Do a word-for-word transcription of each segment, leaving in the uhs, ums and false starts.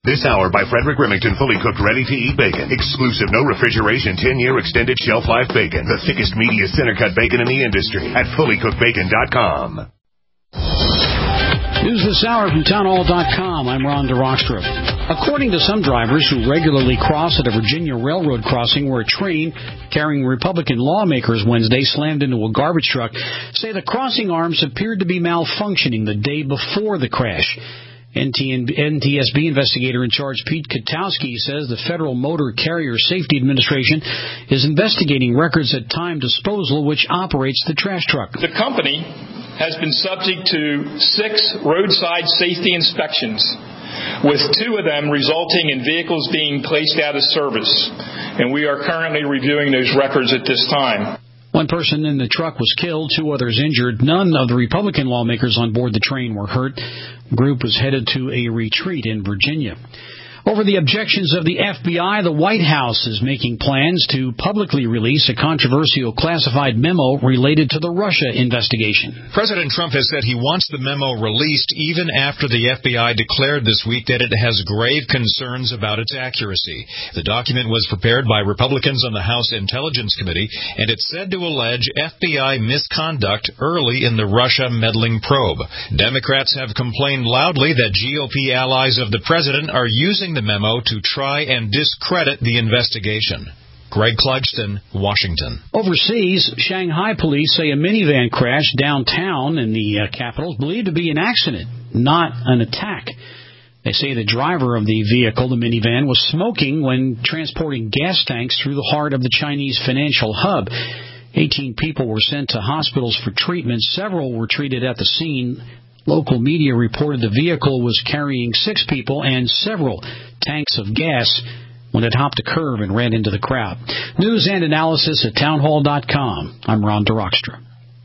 This hour by Frederick Remington, fully cooked, ready-to-eat bacon. Exclusive, no refrigeration, ten-year extended shelf life bacon. The thickest, meatiest, center-cut bacon in the industry at fully cooked bacon dot com. News this hour from townhall dot com. I'm Ron DeRockstra. According to some drivers who regularly cross at a Virginia railroad crossing where a train carrying Republican lawmakers Wednesday slammed into a garbage truck, say the crossing arms appeared to be malfunctioning the day before the crash. N T S B investigator in charge Pete Katowski says the Federal Motor Carrier Safety Administration is investigating records at Time Disposal, which operates the trash truck. The company has been subject to six roadside safety inspections, with two of them resulting in vehicles being placed out of service. And we are currently reviewing those records at this time. One person in the truck was killed, two others injured. None of the Republican lawmakers on board the train were hurt. The group was headed to a retreat in Virginia. Over the objections of the F B I, the White House is making plans to publicly release a controversial classified memo related to the Russia investigation. President Trump has said he wants the memo released even after the F B I declared this week that it has grave concerns about its accuracy. The document was prepared by Republicans on the House Intelligence Committee, and it's said to allege F B I misconduct early in the Russia meddling probe. Democrats have complained loudly that G O P allies of the president are using the memo to try and discredit the investigation. Greg Clugston, Washington. Overseas, Shanghai police say a minivan crashed downtown in the uh, capital is believed to be an accident, not an attack. They say the driver of the vehicle, the minivan, was smoking when transporting gas tanks through the heart of the Chinese financial hub. eighteen people were sent to hospitals for treatment. Several were treated at the scene. Local media reported the vehicle was carrying six people and several tanks of gas when it hopped a curve and ran into the crowd. News and analysis at townhall dot com. I'm Ron DeRockstra.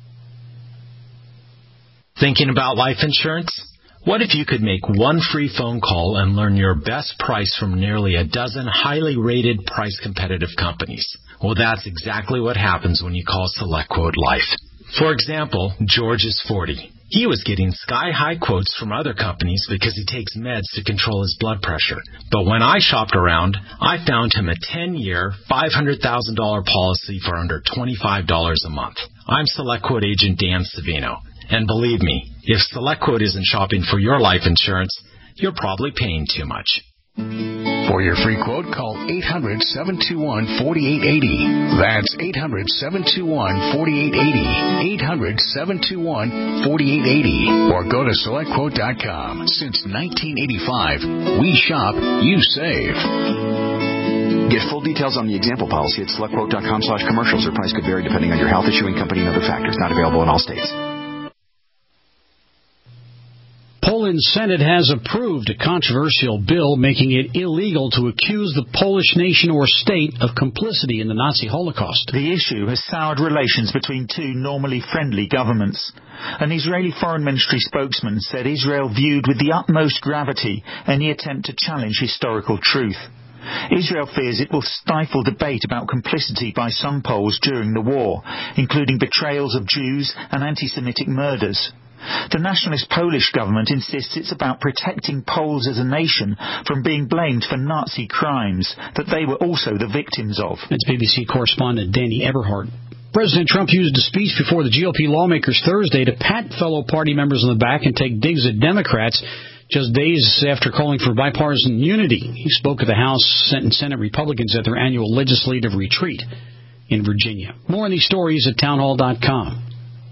Thinking about life insurance? What if you could make one free phone call and learn your best price from nearly a dozen highly rated, price-competitive companies? Well, that's exactly what happens when you call SelectQuote Life. For example, George is forty. He was getting sky-high quotes from other companies because he takes meds to control his blood pressure. But when I shopped around, I found him a ten-year, five hundred thousand dollars policy for under twenty-five dollars a month. I'm SelectQuote agent Dan Savino. And believe me, if SelectQuote isn't shopping for your life insurance, you're probably paying too much. For your free quote, call eight hundred, seven two one, four eight eight zero. That's eight hundred, seven two one, four eight eight zero. eight hundred, seven two one, four eight eight zero. Or go to select quote dot com. Since nineteen eighty-five, we shop, you save. Get full details on the example policy at select quote dot com slash commercials. Or price could vary depending on your health, issuing company, and other factors. Not available in all states. Poland Senate has approved a controversial bill making it illegal to accuse the Polish nation or state of complicity in the Nazi Holocaust. The issue has soured relations between two normally friendly governments. An Israeli foreign ministry spokesman said Israel viewed with the utmost gravity any attempt to challenge historical truth. Israel fears it will stifle debate about complicity by some Poles during the war, including betrayals of Jews and anti-Semitic murders. The nationalist Polish government insists it's about protecting Poles as a nation from being blamed for Nazi crimes that they were also the victims of. That's B B C correspondent Danny Eberhardt. President Trump used a speech before the G O P lawmakers Thursday to pat fellow party members on the back and take digs at Democrats just days after calling for bipartisan unity. He spoke at the House and Senate Republicans at their annual legislative retreat in Virginia. More on these stories at townhall dot com.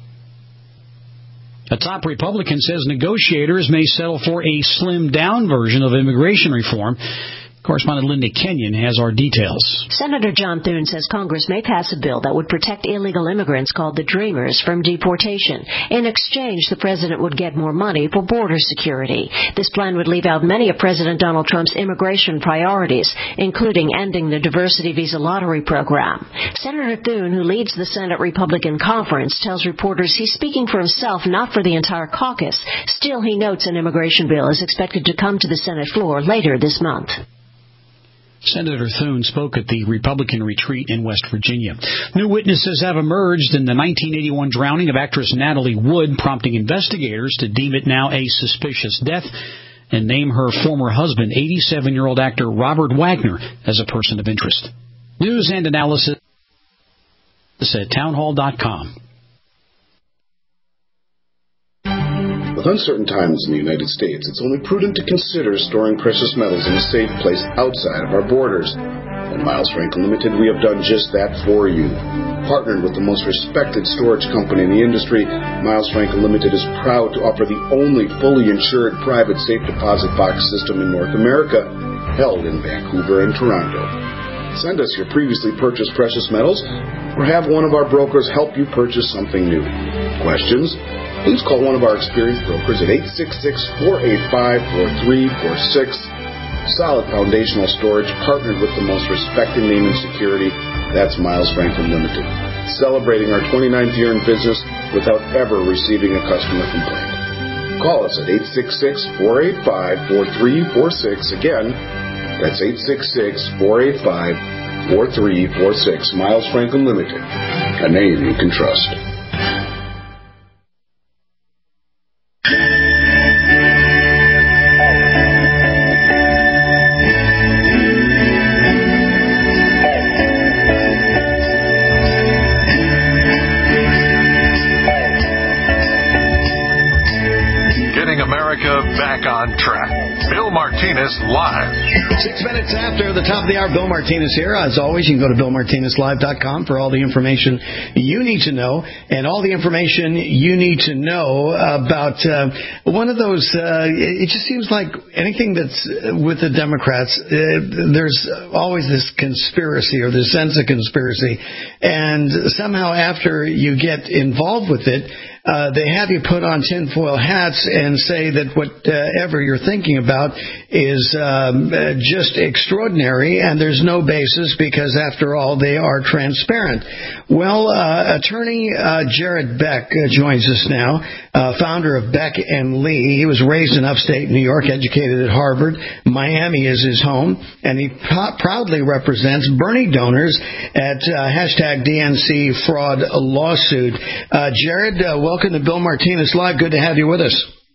A top Republican says negotiators may settle for a slimmed-down version of immigration reform. Correspondent Linda Kenyon has our details. Senator John Thune says Congress may pass a bill that would protect illegal immigrants called the Dreamers from deportation. In exchange, the president would get more money for border security. This plan would leave out many of President Donald Trump's immigration priorities, including ending the diversity visa lottery program. Senator Thune, who leads the Senate Republican Conference, tells reporters he's speaking for himself, not for the entire caucus. Still, he notes an immigration bill is expected to come to the Senate floor later this month. Senator Thune spoke at the Republican retreat in West Virginia. New witnesses have emerged in the nineteen eighty-one drowning of actress Natalie Wood, prompting investigators to deem it now a suspicious death. and name her former husband, eighty-seven-year-old actor Robert Wagner, as a person of interest. News and analysis at townhall dot com. With uncertain times in the United States, it's only prudent to consider storing precious metals in a safe place outside of our borders. At Miles Franklin Limited, we have done just that for you. Partnered with the most respected storage company in the industry, Miles Franklin Limited is proud to offer the only fully insured private safe deposit box system in North America, held in Vancouver and Toronto. Send us your previously purchased precious metals, or have one of our brokers help you purchase something new. Questions? Please call one of our experienced brokers at eight six six, four eight five, four three four six. Solid foundational storage, partnered with the most respected name in security. That's Miles Franklin Limited. Celebrating our twenty-ninth year in business without ever receiving a customer complaint. Call us at eight six six, four eight five, four three four six. Again, that's eight six six, four eight five, four three four six. Miles Franklin Limited, a name you can trust. Back on track. Bill Martinez Live. Six minutes after the top of the hour, Bill Martinez here. As always, you can go to bill martinez live dot com for all the information you need to know, and all the information you need to know about uh, one of those, uh, it just seems like anything that's with the Democrats, uh, there's always this conspiracy or this sense of conspiracy, and somehow after you get involved with it, Uh, they have you put on tinfoil hats and say that whatever you're thinking about is um, uh, just extraordinary, and there's no basis because, after all, they are transparent. Well, uh, attorney uh, Jared Beck uh, joins us now, uh, founder of Beck and Lee. He was raised in upstate New York, educated at Harvard. Miami is his home, and he p- proudly represents Bernie donors at uh, hashtag D N C fraud lawsuit. Uh, Jared, uh, welcome to Bill Martinez Live. Good to have you with us.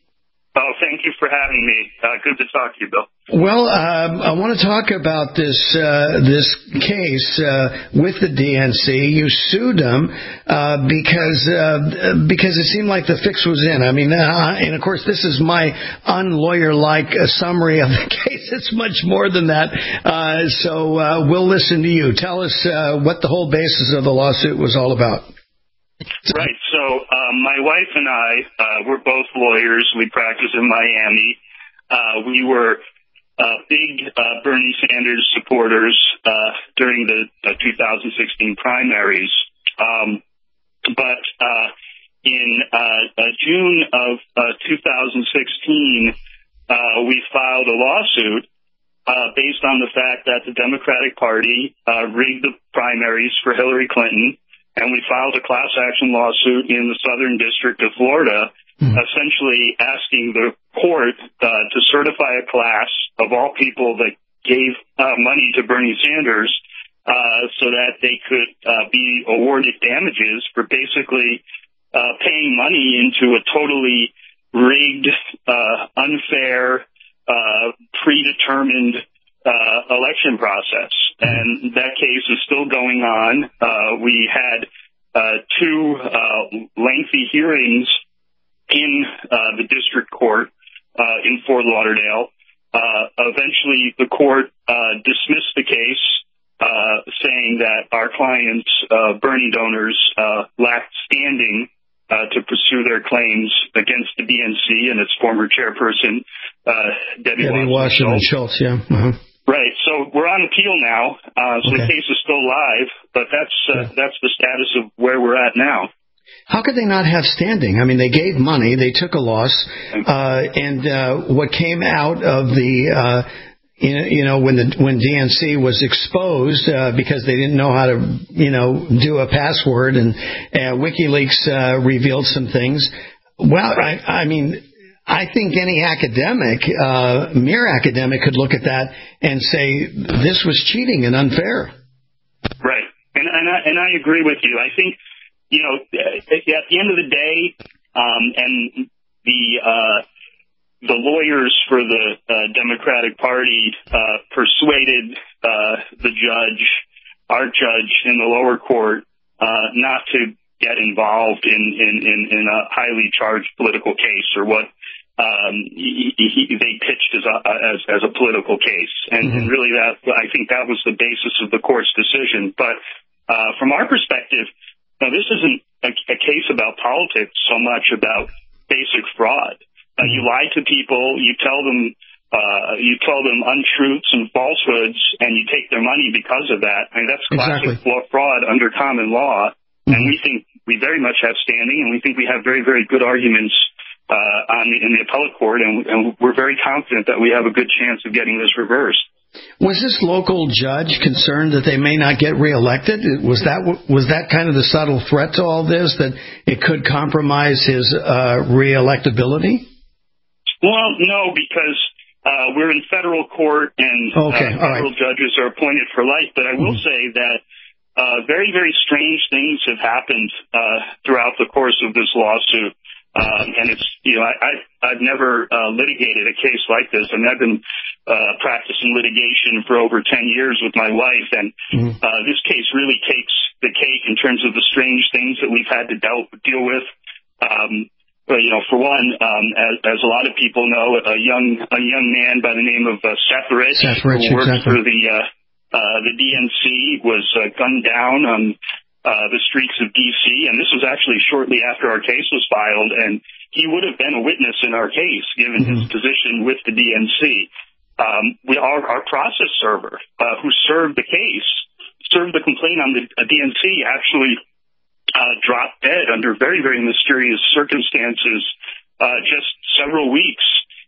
Oh, thank you for having me. Uh, good to talk to you, Bill. Well, um, I want to talk about this uh, this case uh, with the D N C. You sued them uh, because uh, because it seemed like the fix was in. I mean, uh, and of course, this is my unlawyer-like uh, summary of the case. It's much more than that. Uh, so uh, we'll listen to you. Tell us uh, what the whole basis of the lawsuit was all about. Right. So um, my wife and I, uh, we're both lawyers. We practice in Miami. Uh, we were uh, big uh, Bernie Sanders supporters uh, during the uh, two thousand sixteen primaries. Um, but uh, in uh, uh, June of uh, two thousand sixteen, uh, we filed a lawsuit uh, based on the fact that the Democratic Party uh, rigged the primaries for Hillary Clinton. And we filed a class action lawsuit in the Southern District of Florida, mm. essentially asking the court uh, to certify a class of all people that gave uh, money to Bernie Sanders uh, so that they could uh, be awarded damages for basically uh, paying money into a totally rigged, uh, unfair, uh, predetermined Uh, election process. And that case is still going on. Uh, we had uh, two uh, lengthy hearings in uh, the district court uh, in Fort Lauderdale. Uh, eventually, the court uh, dismissed the case, uh, saying that our clients, uh, Bernie donors, uh, lacked standing uh, to pursue their claims against the D N C and its former chairperson, uh, Debbie, Debbie Wasserman Schultz. Yeah. Uh-huh. Right. So we're on appeal now. Uh, so okay. The case is still live, but that's uh, yeah. that's the status of where we're at now. How could they not have standing? I mean, they gave money, they took a loss, uh, and uh, what came out of the, uh, you know, when the when D N C was exposed uh, because they didn't know how to, you know, do a password, and uh, WikiLeaks uh, revealed some things. Well, I, I mean. I think any academic, uh, mere academic, could look at that and say this was cheating and unfair. Right, and and I, and I agree with you. I think, you know, at the end of the day, um, and the uh, the lawyers for the uh, Democratic Party uh, persuaded uh, the judge, our judge in the lower court, uh, not to get involved in, in, in, in a highly charged political case, or what um, he, he, they pitched as a, as, as a political case. And, mm-hmm. and really that, I think that was the basis of the court's decision. But uh, from our perspective, now this isn't a, a case about politics so much about basic fraud. Uh, you lie to people, you tell them, uh, you tell them untruths and falsehoods, and you take their money because of that. I mean, that's classic exactly. fraud under common law. Mm-hmm. And we think we very much have standing, and we think we have very, very good arguments, uh, on the, in the appellate court, and, and we're very confident that we have a good chance of getting this reversed. Was this local judge concerned that they may not get reelected? Was that was that kind of the subtle threat to all this, that it could compromise his uh, reelectability? Well, no, because uh, we're in federal court, and okay, uh, federal right. judges are appointed for life. But I will mm-hmm. say that uh, very, very strange things have happened uh, throughout the course of this lawsuit. Um, and it's, you know, I, I, I've never uh, litigated a case like this. I mean, I've been uh, practicing litigation for over ten years with my wife, and mm-hmm. uh, this case really takes the cake in terms of the strange things that we've had to deal, deal with. Um, Well, you know, for one, um, as, as a lot of people know, a young a young man by the name of uh, Seth Rich, Seth Rich who worked exactly. for the uh, uh, the D N C, was uh, gunned down on uh, the streets of D C, and this was actually shortly after our case was filed, and he would have been a witness in our case given mm-hmm. his position with the D N C. Um, we our, our process server, uh, who served the case, served the complaint on the uh, D N C, actually. Uh, dropped dead under very, very mysterious circumstances uh, just several weeks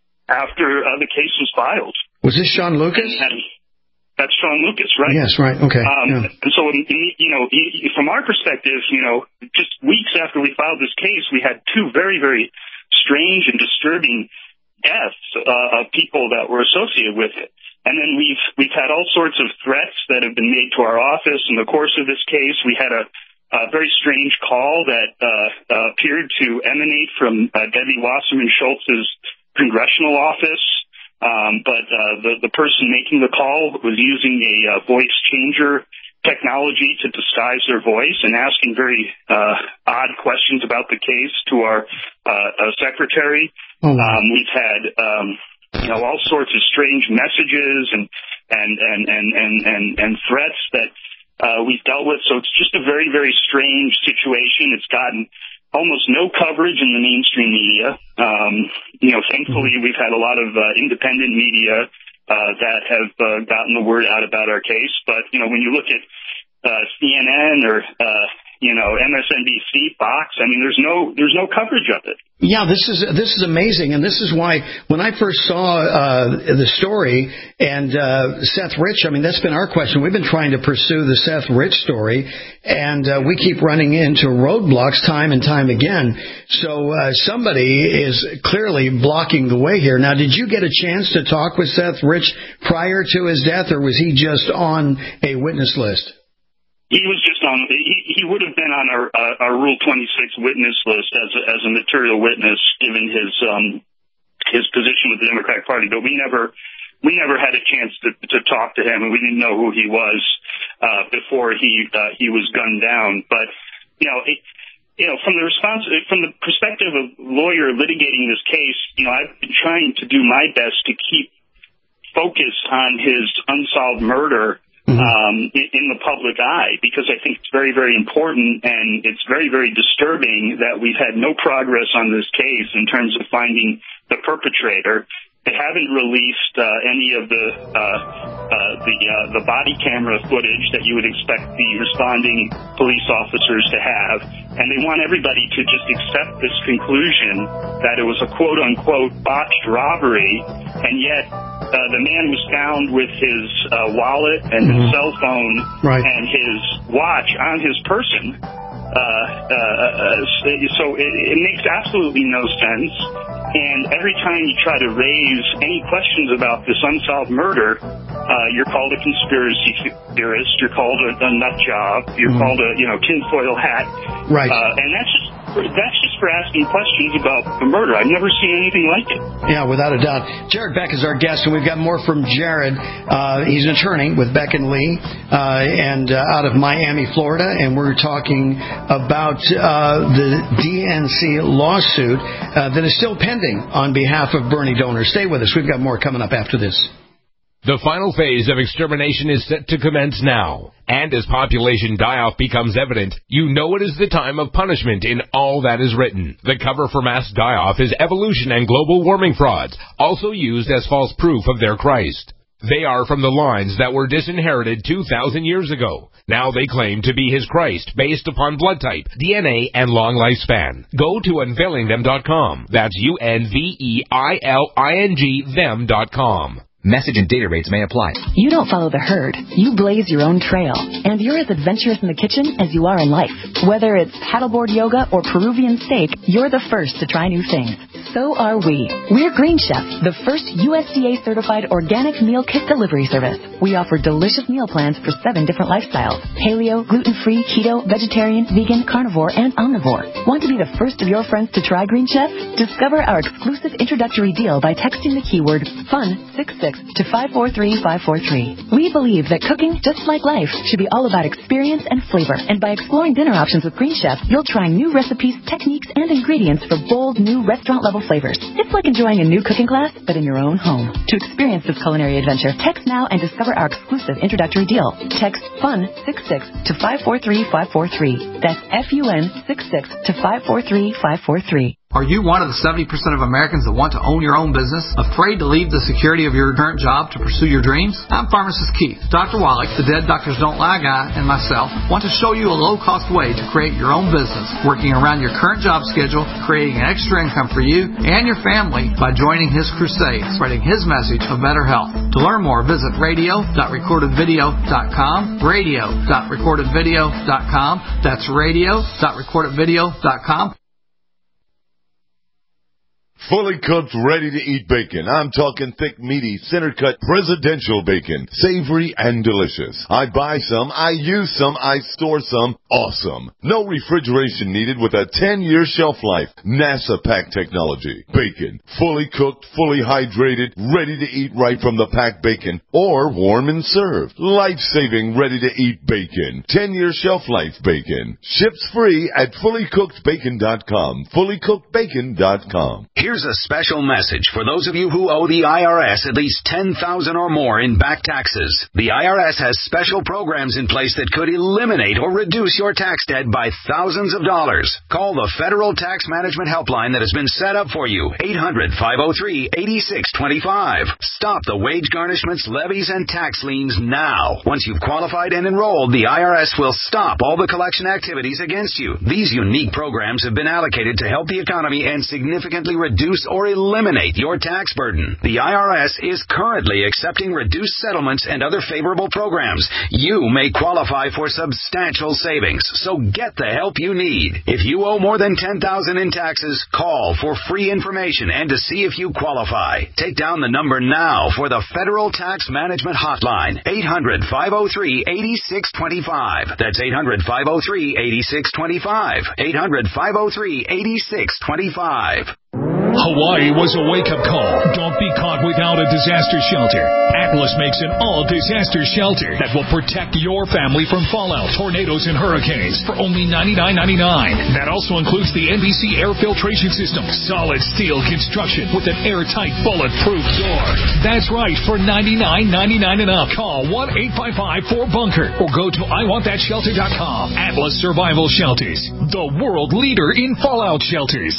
after uh, the case was filed. Was this Sean Lucas? And that's Sean Lucas, right? Yes, right. Okay. Um, yeah. And so, you know, from our perspective, you know, just weeks after we filed this case, we had two very, very strange and disturbing deaths uh, of people that were associated with it. And then we've we've had all sorts of threats that have been made to our office in the course of this case. We had a A very strange call that uh, uh, appeared to emanate from uh, Debbie Wasserman Schultz's congressional office, um, but uh, the, the person making the call was using a uh, voice changer technology to disguise their voice and asking very uh, odd questions about the case to our uh, uh, secretary. Oh, wow. Um, we've had um, you know all sorts of strange messages and and and and and and, and threats that. Uh, we've dealt with, so it's just a very, very strange situation. It's gotten almost no coverage in the mainstream media. Um, you know, thankfully, we've had a lot of uh, independent media uh, that have uh, gotten the word out about our case. But, you know, when you look at uh, C N N or, uh, you know, M S N B C, Fox, I mean, there's no there's no coverage of it. Yeah, this is this is amazing, and this is why when I first saw uh, the story and uh, Seth Rich, I mean, that's been our question. We've been trying to pursue the Seth Rich story, and uh, we keep running into roadblocks time and time again. So uh, somebody is clearly blocking the way here. Now, did you get a chance to talk with Seth Rich prior to his death, or was he just on a witness list? He was just on. He, he would have been on our, uh, our Rule twenty-six witness list as a, as a material witness, given his um, his position with the Democratic Party. But we never we never had a chance to, to talk to him, and we didn't know who he was uh, before he uh, he was gunned down. But you know, it, you know, from the response from the perspective of a lawyer litigating this case, you know, I've been trying to do my best to keep focused on his unsolved murder. Um, in the public eye, because I think it's very, very important, and it's very, very disturbing that we've had no progress on this case in terms of finding the perpetrator. They haven't released uh, any of the uh, uh, the uh, the body camera footage that you would expect the responding police officers to have, and they want everybody to just accept this conclusion that it was a quote-unquote botched robbery, and yet uh, the man was found with his uh, wallet and mm-hmm. his cell phone right. and his watch on his person. Uh, uh, so it, it makes absolutely no sense. And every time you try to raise any questions about this unsolved murder, uh, you're called a conspiracy theorist, you're called a, a nut job, you're mm-hmm. called a, you know, tinfoil hat. Right. Uh, and that's just that's just for asking questions about the murder. I've never seen anything like it. Yeah, without a doubt. Jared Beck is our guest, and we've got more from Jared. Uh, he's an attorney with Beck and Lee, uh, and uh, out of Miami, Florida, and we're talking about uh, the D N C lawsuit uh, that is still pending on behalf of Bernie donors. Stay with us. We've got more coming up after this. The final phase of extermination is set to commence now. And as population die-off becomes evident, you know it is the time of punishment in all that is written. The cover for mass die-off is evolution and global warming frauds, also used as false proof of their Christ. They are from the lines that were disinherited two thousand years ago. Now they claim to be his Christ based upon blood type, D N A, and long lifespan. Go to unveiling them dot com. That's U N V E I L I N G them dot com. Message and data rates may apply. You don't follow the herd. You blaze your own trail. And you're as adventurous in the kitchen as you are in life. Whether it's paddleboard yoga or Peruvian steak, you're the first to try new things. So are we. We're Green Chef, the first U S D A-certified organic meal kit delivery service. We offer delicious meal plans for seven different lifestyles. Paleo, gluten-free, keto, vegetarian, vegan, carnivore, and omnivore. Want to be the first of your friends to try Green Chef? Discover our exclusive introductory deal by texting the keyword FUN six six to five four three five four three. We believe that cooking, just like life, should be all about experience and flavor. And by exploring dinner options with Green Chef, you'll try new recipes, techniques, and ingredients for bold, new restaurant-level flavors. It's like enjoying a new cooking class, but in your own home. To experience this culinary adventure, text now and discover our exclusive introductory deal. Text FUN six six to five four three five four three. That's F U N six six to five four three five four three. Are you one of the seventy percent of Americans that want to own your own business? Afraid to leave the security of your current job to pursue your dreams? I'm Pharmacist Keith. Doctor Wallach, the Dead Doctors Don't Lie guy, and myself want to show you a low-cost way to create your own business, working around your current job schedule, creating an extra income for you and your family by joining his crusade, spreading his message of better health. To learn more, visit radio dot recorded video dot com, radio dot recorded video dot com. That's radio dot recorded video dot com. Fully cooked, ready-to-eat bacon. I'm talking thick, meaty, center-cut, presidential bacon. Savory and delicious. I buy some, I use some, I store some. Awesome. No refrigeration needed with a ten-year shelf life. NASA pack technology. Bacon. Fully cooked, fully hydrated, ready to eat right from the packed bacon. Or warm and served. Life-saving, ready-to-eat bacon. ten-year shelf life bacon. Ships free at fully cooked bacon dot com. fully cooked bacon dot com. Here's a special message for those of you who owe the I R S at least ten thousand dollars or more in back taxes. The I R S has special programs in place that could eliminate or reduce your tax debt by thousands of dollars. Call the Federal Tax Management Helpline that has been set up for you, eight hundred, five oh three, eight six two five. Stop the wage garnishments, levies, and tax liens now. Once you've qualified and enrolled, the I R S will stop all the collection activities against you. These unique programs have been allocated to help the economy and significantly reduce Reduce or eliminate your tax burden. The I R S is currently accepting reduced settlements and other favorable programs. You may qualify for substantial savings, so get the help you need. If you owe more than ten thousand dollars in taxes, call for free information and to see if you qualify. Take down the number now for the Federal Tax Management Hotline, eight hundred, five oh three, eight six two five. That's eight hundred, five oh three, eight six two five. eight hundred, five oh three, eight six two five. Hawaii was a wake-up call. Don't be caught without a disaster shelter. Atlas makes an all-disaster shelter that will protect your family from fallout, tornadoes, and hurricanes for only ninety-nine ninety-nine. That also includes the N B C air filtration system, solid steel construction with an airtight, bulletproof door. That's right, for ninety-nine ninety-nine and up. Call one eight five five four bunker or go to I want that shelter dot com. Atlas Survival Shelters, the world leader in fallout shelters.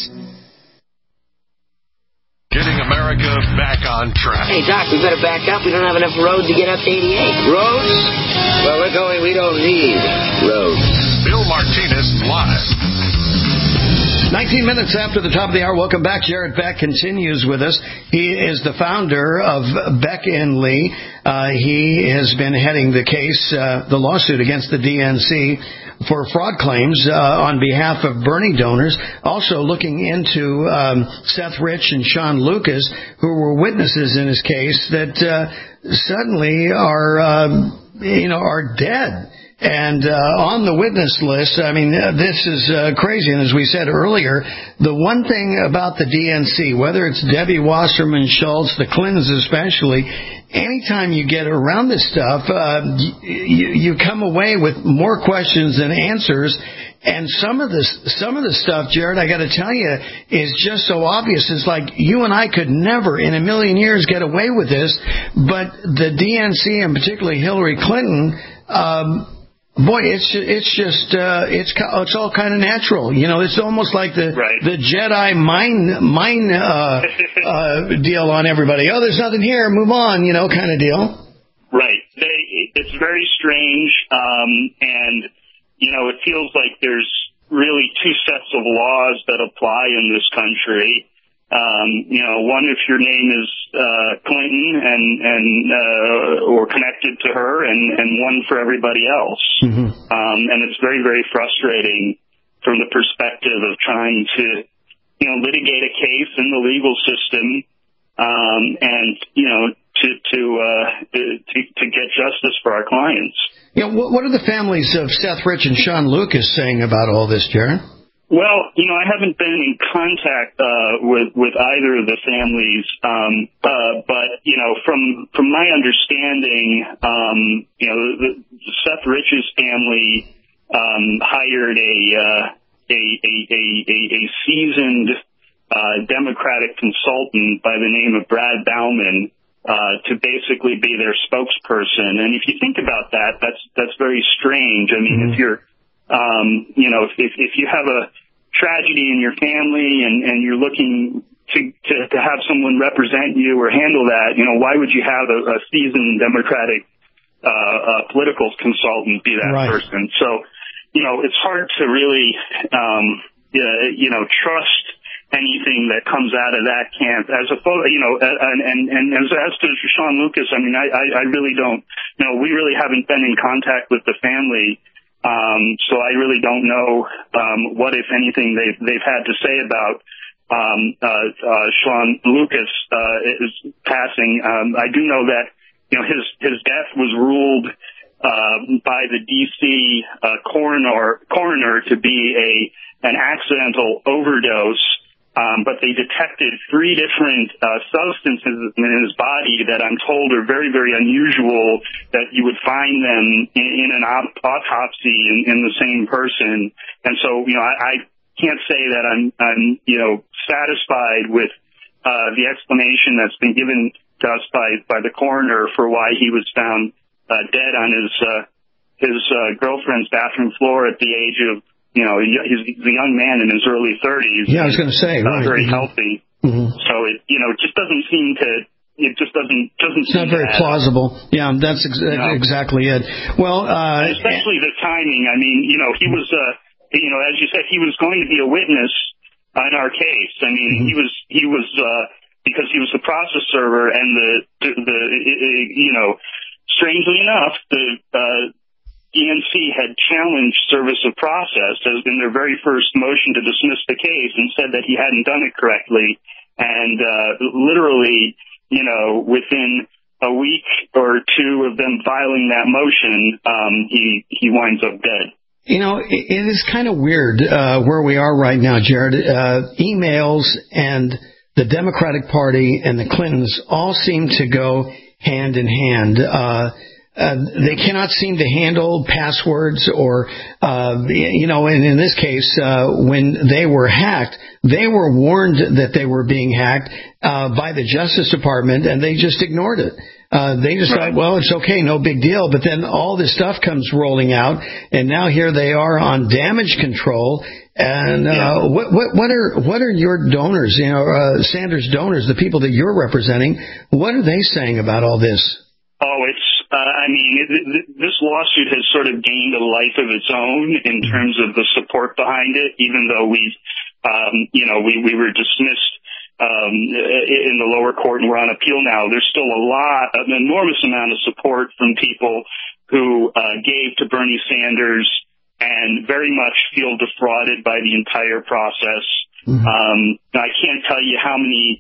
Getting America back on track. Hey, Doc, we better back up. We don't have enough road to get up to eighty-eight. Roads? Well, we're going, we don't need roads. Bill Martinez live. nineteen minutes after the top of the hour. Welcome back. Jared Beck continues with us. He is the founder of Beck and Lee. Uh, he has been heading the case, uh, the lawsuit against the D N C for fraud claims uh, on behalf of Bernie donors, also looking into um, Seth Rich and Sean Lucas, who were witnesses in his case that uh, suddenly are, uh, you know, are dead. And uh, on the witness list, I mean, uh, this is uh, crazy. And as we said earlier, the one thing about the D N C, whether it's Debbie Wasserman Schultz, the Clintons especially, anytime you get around this stuff, uh, you, you come away with more questions than answers. And some of this, some of the stuff, Jared, I got to tell you, is just so obvious. It's like you and I could never in a million years get away with this, but the D N C and particularly Hillary Clinton, um, boy, it's it's just uh, it's it's all kind of natural. You know, it's almost like the right. the Jedi mind mind uh, uh, deal on everybody. Oh, there's nothing here. Move on. You know, kind of deal. Right. They, it's very strange, um, and you know, it feels like there's really two sets of laws that apply in this country. Um, you know, one if your name is uh, Clinton and and uh, or connected to her, and, and one for everybody else. Mm-hmm. Um, and it's very very frustrating from the perspective of trying to you know litigate a case in the legal system, um, and you know to to, uh, to to get justice for our clients. Yeah, what, what are the families of Seth Rich and Sean Lucas saying about all this, Jared? Well, you know, I haven't been in contact uh, with with either of the families, um, uh, but you know, from from my understanding, um, you know, the, the Seth Rich's family um, hired a, uh, a, a a a a seasoned uh, Democratic consultant by the name of Brad Bauman uh, to basically be their spokesperson. And if you think about that, that's that's very strange. I mean, mm-hmm. if you're Um, you know, if, if, if you have a tragedy in your family and, and you're looking to, to, to have someone represent you or handle that, you know, why would you have a, a seasoned Democratic uh, uh, political consultant be that right. person? So, you know, it's hard to really, um, uh, you know, trust anything that comes out of that camp. As a photo, you know, and, and, and as, as to Sean Lucas, I mean, I, I, I really don't, you know, we really haven't been in contact with the family. Um, so I really don't know, um, what, if anything, they've, they've had to say about, um, uh, uh, Sean Lucas, uh, is passing. Um, I do know that, you know, his, his death was ruled, uh, by the D C, uh, coroner, coroner to be a, an accidental overdose. Um, but they detected three different uh, substances in his body that I'm told are very, very unusual, that you would find them in, in an op- autopsy in, in the same person. And so, you know, I, I can't say that I'm, I'm, you know, satisfied with uh, the explanation that's been given to us by, by the coroner for why he was found uh, dead on his uh, his uh, girlfriend's bathroom floor at the age of, you know, he's, he's a young man in his early thirties. Yeah, I was going to say, not right. very mm-hmm. healthy. Mm-hmm. So it, you know, it just doesn't seem to. It just doesn't doesn't. It's not very plausible. Yeah, that's ex- no. exactly it. Well, uh, and especially the timing. I mean, you know, he was, uh, you know, as you said, he was going to be a witness on our case. I mean, mm-hmm. he was he was uh, because he was the process server, and the the, the you know, strangely enough, the. Uh, D N C had challenged service of process as in their very first motion to dismiss the case and said that he hadn't done it correctly. And uh, literally, you know, within a week or two of them filing that motion, um, he, he winds up dead. You know, it, it is kind of weird uh, where we are right now, Jared. Uh, emails and the Democratic Party and the Clintons all seem to go hand in hand. Uh Uh, they cannot seem to handle passwords or, uh, you know, and in this case, uh, when they were hacked, they were warned that they were being hacked uh, by the Justice Department, and they just ignored it. Uh, they just thought, well, it's okay, no big deal. But then all this stuff comes rolling out, and now here they are on damage control. And uh, yeah. what, what, what are what are your donors, you know, uh, Sanders donors, the people that you're representing? What are they saying about all this? Oh, it's. Uh, I mean, it, it, this lawsuit has sort of gained a life of its own in terms of the support behind it, even though we, um, you know, we, we were dismissed um, in the lower court and we're on appeal now. There's still a lot, an enormous amount of support from people who uh, gave to Bernie Sanders and very much feel defrauded by the entire process. Mm-hmm. Um, I can't tell you how many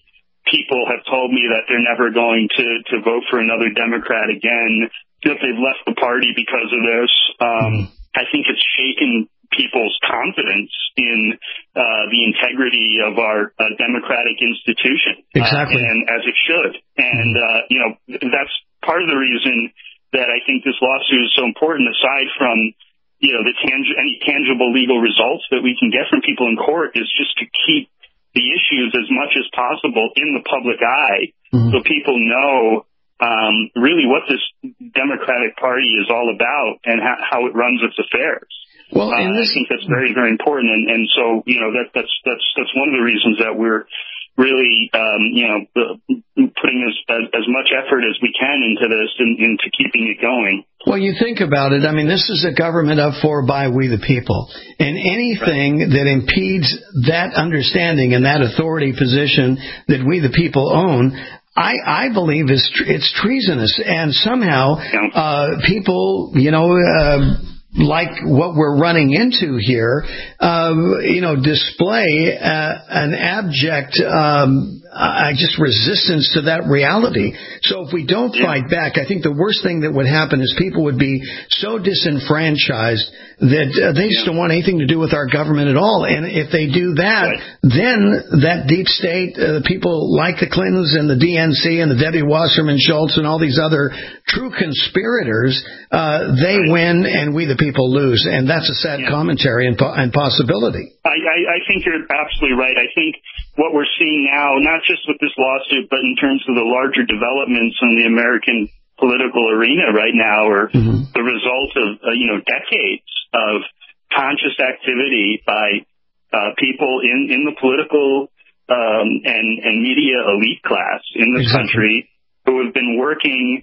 people have told me that they're never going to, to vote for another Democrat again, that they've left the party because of this. Um, I think it's shaken people's confidence in uh, the integrity of our uh, democratic institution. Exactly. Uh, and as it should. And, uh, you know, that's part of the reason that I think this lawsuit is so important, aside from, you know, the tang- any tangible legal results that we can get from people in court, is just to keep the issues as much as possible in the public eye, mm-hmm. so people know um, really what this Democratic Party is all about and ha- how it runs its affairs. Well, uh, this, I think that's very, very important, and, and so you know that that's that's that's one of the reasons that we're really um, you know putting as, as as much effort as we can into this and into keeping it going. Well, you think about it. I mean, this is a government of, for, by, we the people, and anything right. that impedes that understanding and that authority position that we the people own, I, I believe is it's treasonous, and somehow uh, people, you know. Uh, like what we're running into here, uh, you know, display uh, an abject, um, I just resistance to that reality. So if we don't yeah. fight back, I think the worst thing that would happen is people would be so disenfranchised that uh, they just don't want anything to do with our government at all. And if they do that, right. then that deep state, uh, people like the Clintons and the D N C and the Debbie Wasserman Schultz and all these other true conspirators, uh, they right. win and we the people lose. And that's a sad yeah. commentary and, po- and possibility. I, I, I think you're absolutely right. I think what we're seeing now, not just with this lawsuit, but in terms of the larger developments in the American political arena right now, are mm-hmm. the result of, uh, you know, decades of conscious activity by uh, people in, in the political um, and, and media elite class in this exactly. country who have been working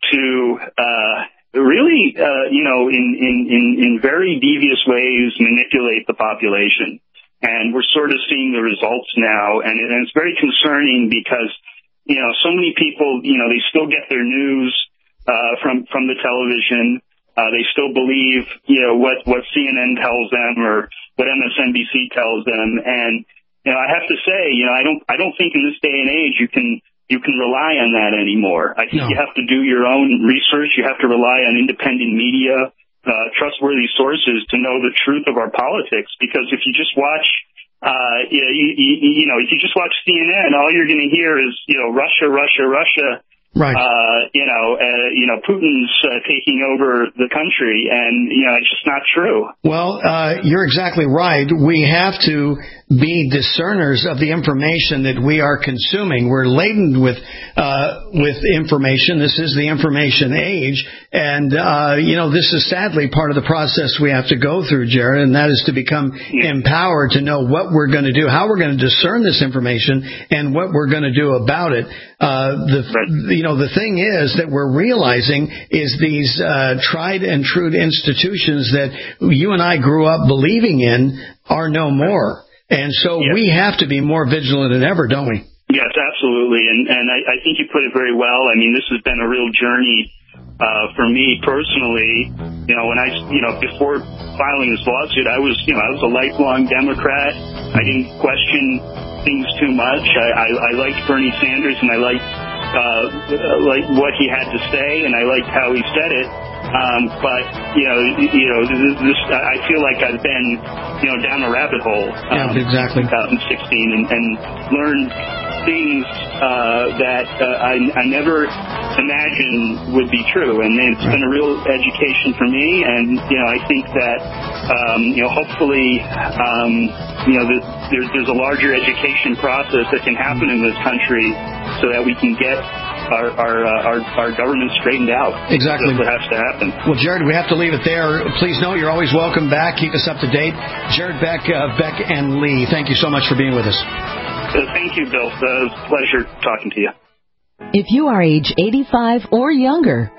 to uh, really, uh, you know, in, in, in, in very devious ways manipulate the population. And we're sort of seeing the results now, and, it, and it's very concerning because, you know, so many people, you know, they still get their news uh, from from the television. Uh, they still believe, you know, what what C N N tells them or what M S N B C tells them. And you know, I have to say, you know, I don't I don't think in this day and age you can you can rely on that anymore. I think no. you have to do your own research. You have to rely on independent media. Uh, trustworthy sources to know the truth of our politics, because if you just watch, uh, you, you, you know, if you just watch C N N, all you're going to hear is, you know, Russia, Russia, Russia. Right. Uh, you know, uh, you know, Putin's uh, taking over the country, and you know, it's just not true. Well, uh, you're exactly right. We have to be discerners of the information that we are consuming. We're laden with uh, with information. This is the information age, and uh, you know, this is sadly part of the process we have to go through, Jared, and that is to become yeah. empowered to know what we're going to do, how we're going to discern this information, and what we're going to do about it. Uh, the right. you know. The thing is that we're realizing is these uh, tried and true institutions that you and I grew up believing in are no more. And so yes. we have to be more vigilant than ever, don't we? Yes, absolutely. And, and I, I think you put it very well. I mean, this has been a real journey uh, for me personally. You know, when I, you know, before filing this lawsuit, I was, you know, I was a lifelong Democrat. I didn't question things too much. I, I, I liked Bernie Sanders, and I liked Uh, like what he had to say, and I liked how he said it. Um, but you know, you know, this, this, I feel like I've been, you know, down a rabbit hole. Um, yeah, exactly. In twenty sixteen, and, and learned things uh, that uh, I, I never imagined would be true, and it's been a real education for me. And you know, I think that um, you know, hopefully, um, you know, there's there's a larger education process that can happen in this country, so that we can get our our uh, our, our government straightened out. Exactly. That's what has to happen. Well, Jared, we have to leave it there. Please know you're always welcome back. Keep us up to date. Jared Beck, uh, Beck and Lee, thank you so much for being with us. Uh, thank you, Bill. Uh, it was a pleasure talking to you. If you are age eighty-five or younger,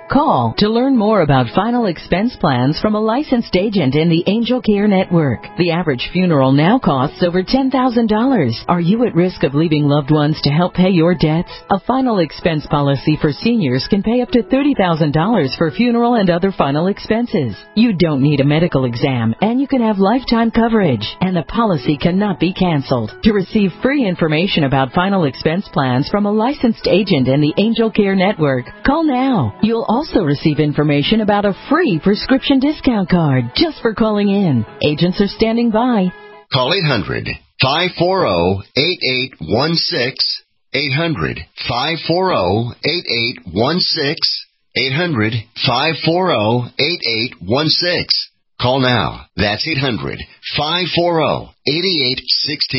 Call to learn more about final expense plans from a licensed agent in the Angel Care Network. The average funeral now costs over ten thousand dollars. Are you at risk of leaving loved ones to help pay your debts? A final expense policy for seniors can pay up to thirty thousand dollars for funeral and other final expenses. You don't need a medical exam, and you can have lifetime coverage, and the policy cannot be canceled. To receive free information about final expense plans from a licensed agent in the Angel Care Network, call now. You'll also receive information about a free prescription discount card just for calling in. Agents are standing by. Call eight hundred, five four zero, eight eight one six, eight hundred, five four zero, eight eight one six, eight hundred, five four zero, eight eight one six. Call now. That's eight hundred, five four zero, eight eight one six.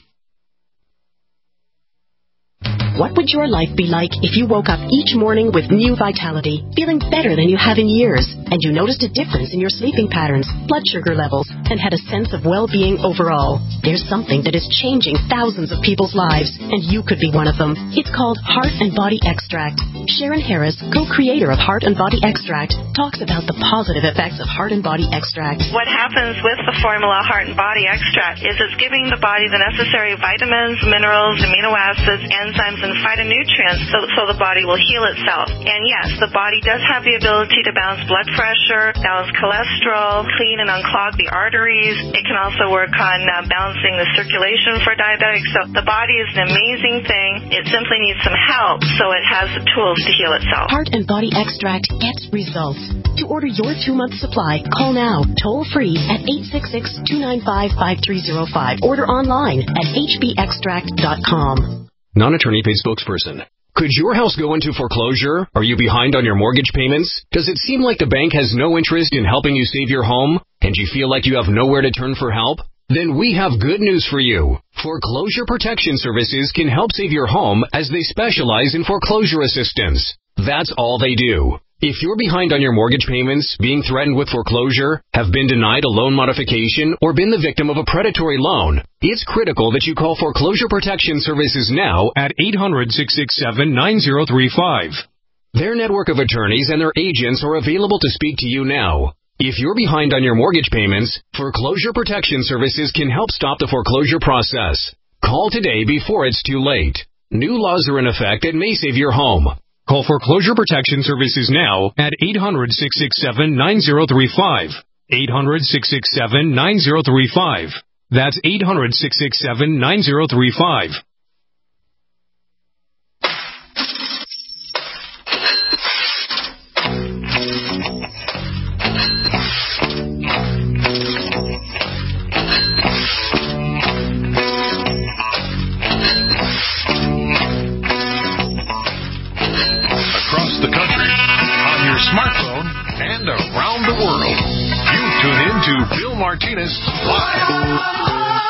What would your life be like if you woke up each morning with new vitality, feeling better than you have in years, and you noticed a difference in your sleeping patterns, blood sugar levels, and had a sense of well-being overall? There's something that is changing thousands of people's lives, and you could be one of them. It's called Heart and Body Extract. Sharon Harris, co-creator of Heart and Body Extract, talks about the positive effects of Heart and Body Extract. What happens with the formula Heart and Body Extract is it's giving the body the necessary vitamins, minerals, amino acids, enzymes, and phytonutrients so, so the body will heal itself. And yes, the body does have the ability to balance blood pressure, balance cholesterol, clean and unclog the arteries. It can also work on uh, balancing the circulation for diabetics. So the body is an amazing thing. It simply needs some help so it has the tools to heal itself. Heart and Body Extract gets results. To order your two-month supply, call now, toll-free at eight six six, two nine five, five three zero five. Order online at h b extract dot com. Non-attorney paid spokesperson. Could your house go into foreclosure? Are you behind on your mortgage payments? Does it seem like the bank has no interest in helping you save your home? And you feel like you have nowhere to turn for help? Then we have good news for you. Foreclosure Protection Services can help save your home as they specialize in foreclosure assistance. That's all they do. If you're behind on your mortgage payments, being threatened with foreclosure, have been denied a loan modification, or been the victim of a predatory loan, it's critical that you call Foreclosure Protection Services now at eight hundred, six six seven, nine zero three five. Their network of attorneys and their agents are available to speak to you now. If you're behind on your mortgage payments, Foreclosure Protection Services can help stop the foreclosure process. Call today before it's too late. New laws are in effect that may save your home. Call Foreclosure Protection Services now at eight hundred, six six seven, nine zero three five. eight hundred, six six seven, nine zero three five. That's eight hundred, six six seven, nine zero three five. Smartphone and around the world. You tune in to Bill Martinez Live.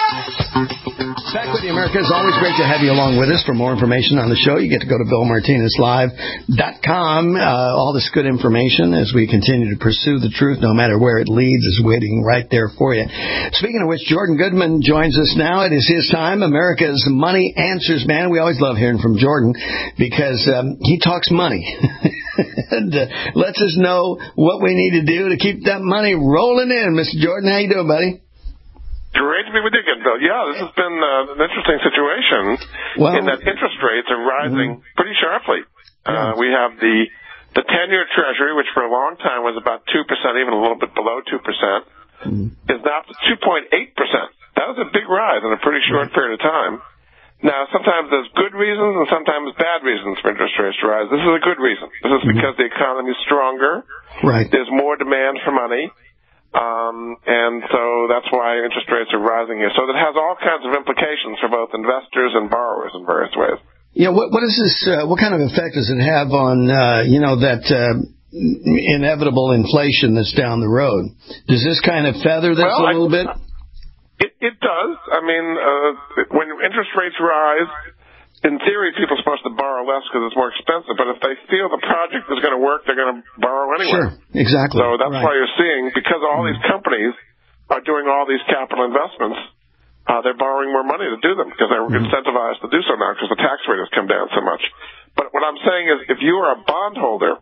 Back with you, America. It's always great to have you along with us. For more information on the show, you get to go to bill martinez live dot com. Uh, all this good information as we continue to pursue the truth, no matter where it leads, is waiting right there for you. Speaking of which, Jordan Goodman joins us now. It is his time, America's Money Answers Man. We always love hearing from Jordan because um, he talks money. and uh, lets us know what we need to do to keep that money rolling in. Mister Jordan, how you doing, buddy? Great to be with you again, Bill. Yeah, this has been uh, an interesting situation well, in that interest rates are rising mm-hmm. pretty sharply. Yeah. Uh, we have the the ten-year Treasury, which for a long time was about two percent, even a little bit below two percent, mm-hmm. is now up to two point eight percent. That was a big rise in a pretty short mm-hmm. period of time. Now, sometimes there's good reasons and sometimes bad reasons for interest rates to rise. This is a good reason. This is mm-hmm. because the economy is stronger. Right. There's more demand for money. Um, and so that's why interest rates are rising here. So that has all kinds of implications for both investors and borrowers in various ways. Yeah, what, what is this, uh, what kind of effect does it have on, uh, you know, that, uh, inevitable inflation that's down the road? Does this kind of feather this well, a little I, bit? It, it does. I mean, uh, when interest rates rise, in theory, people are supposed to borrow less because it's more expensive. But if they feel the project is going to work, they're going to borrow anyway. Sure, exactly. So that's right. why you're seeing, because all mm. these companies are doing all these capital investments, uh, they're borrowing more money to do them because they're mm. incentivized to do so now because the tax rate has come down so much. But what I'm saying is if you are a bondholder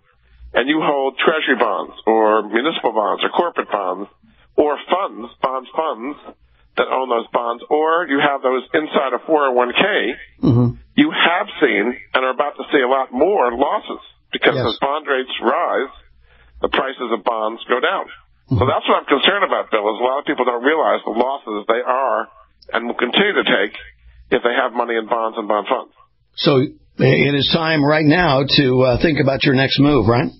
and you hold treasury bonds or municipal bonds or corporate bonds or funds, bonds funds that own those bonds, or you have those inside a four oh one k, mm-hmm. you have seen and are about to see a lot more losses because yes. as bond rates rise, the prices of bonds go down. Mm-hmm. So that's what I'm concerned about, Bill, is a lot of people don't realize the losses they are and will continue to take if they have money in bonds and bond funds. So it is time right now to uh, think about your next move, right?